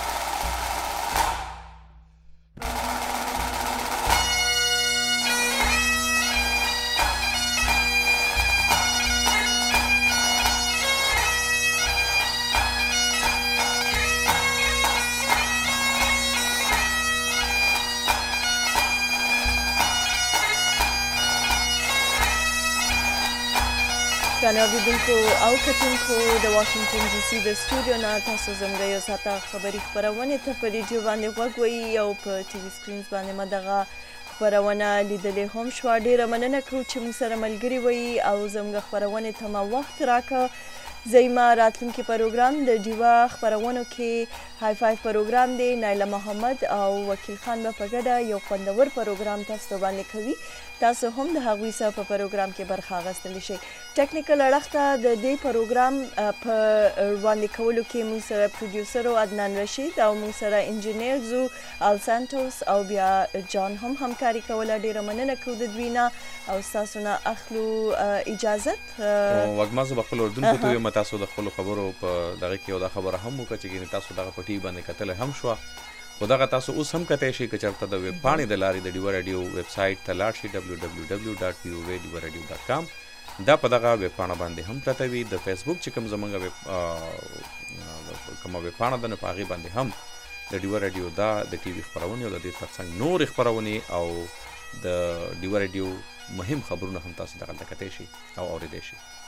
اوریدونکو او کتونکو د واشنگټن ډي سي د سټوډیو نه تاسو زموږ یو ساعته خبري خپرونې ته په ریډیو باندې غوږ وئ او په ټي وي سکرینز باندې ما دغه خپرونه لیدلې هم شوه. ډېره مننه کوو چې موږ سره ملګري وئ او زموږ خپرونې ته ما وخت راکړه. زیما راتلونکي پروګرام د ډیوا خپرونو کې های فایو پروګرام دی، نایله محمد او وکیل خان به په ګډه یو خوندور پروګرام تاسو ته وړاندې کوي. تاسو هم د هغوی سره په پروګرام کې برخه اخیستلی شئ. ټیکنیکل اړخ ته د دې پروګرام په وړاندې کولو کې موږ سره پروډیوسر عدنان رشید او موږ سره انجینیر زو السانټوس او بیا جان هم همکاري کوله. ډېره مننه کوو د دوی نه او ستاسو نه اخلو اجازت. وږمه زه به خپل اردونکو ته ویم تاسو د خپلو خبرو په دغه کې یو دا خبره هم وکړه چې ګینې تاسو دغه په ټي وي باندې کتلی هم شوه، خو دغه تاسو اوس هم کتی شئ که چېرته د ویب پاڼې د لارې د ډیوا راډیو ویب سایټ ته لاړ شئ ډبلیو ډبلیو ډبلیو ډاټ وی او وی ډیوا راډیو ډاټ کام دا په دغه ویب پاڼه باندې هم پرته وي. د فیسبوک چې کوم زمونږ ویب کومه ویب پاڼه ده نو په هغې باندې هم د ډیوه راډیو دا د ټي وي خپرونې او د دې ترڅنګ نورې خپرونې او د ډیوه راډیو مهم خبرونه هم تاسو دغلته کتی شي او اورېدی شي.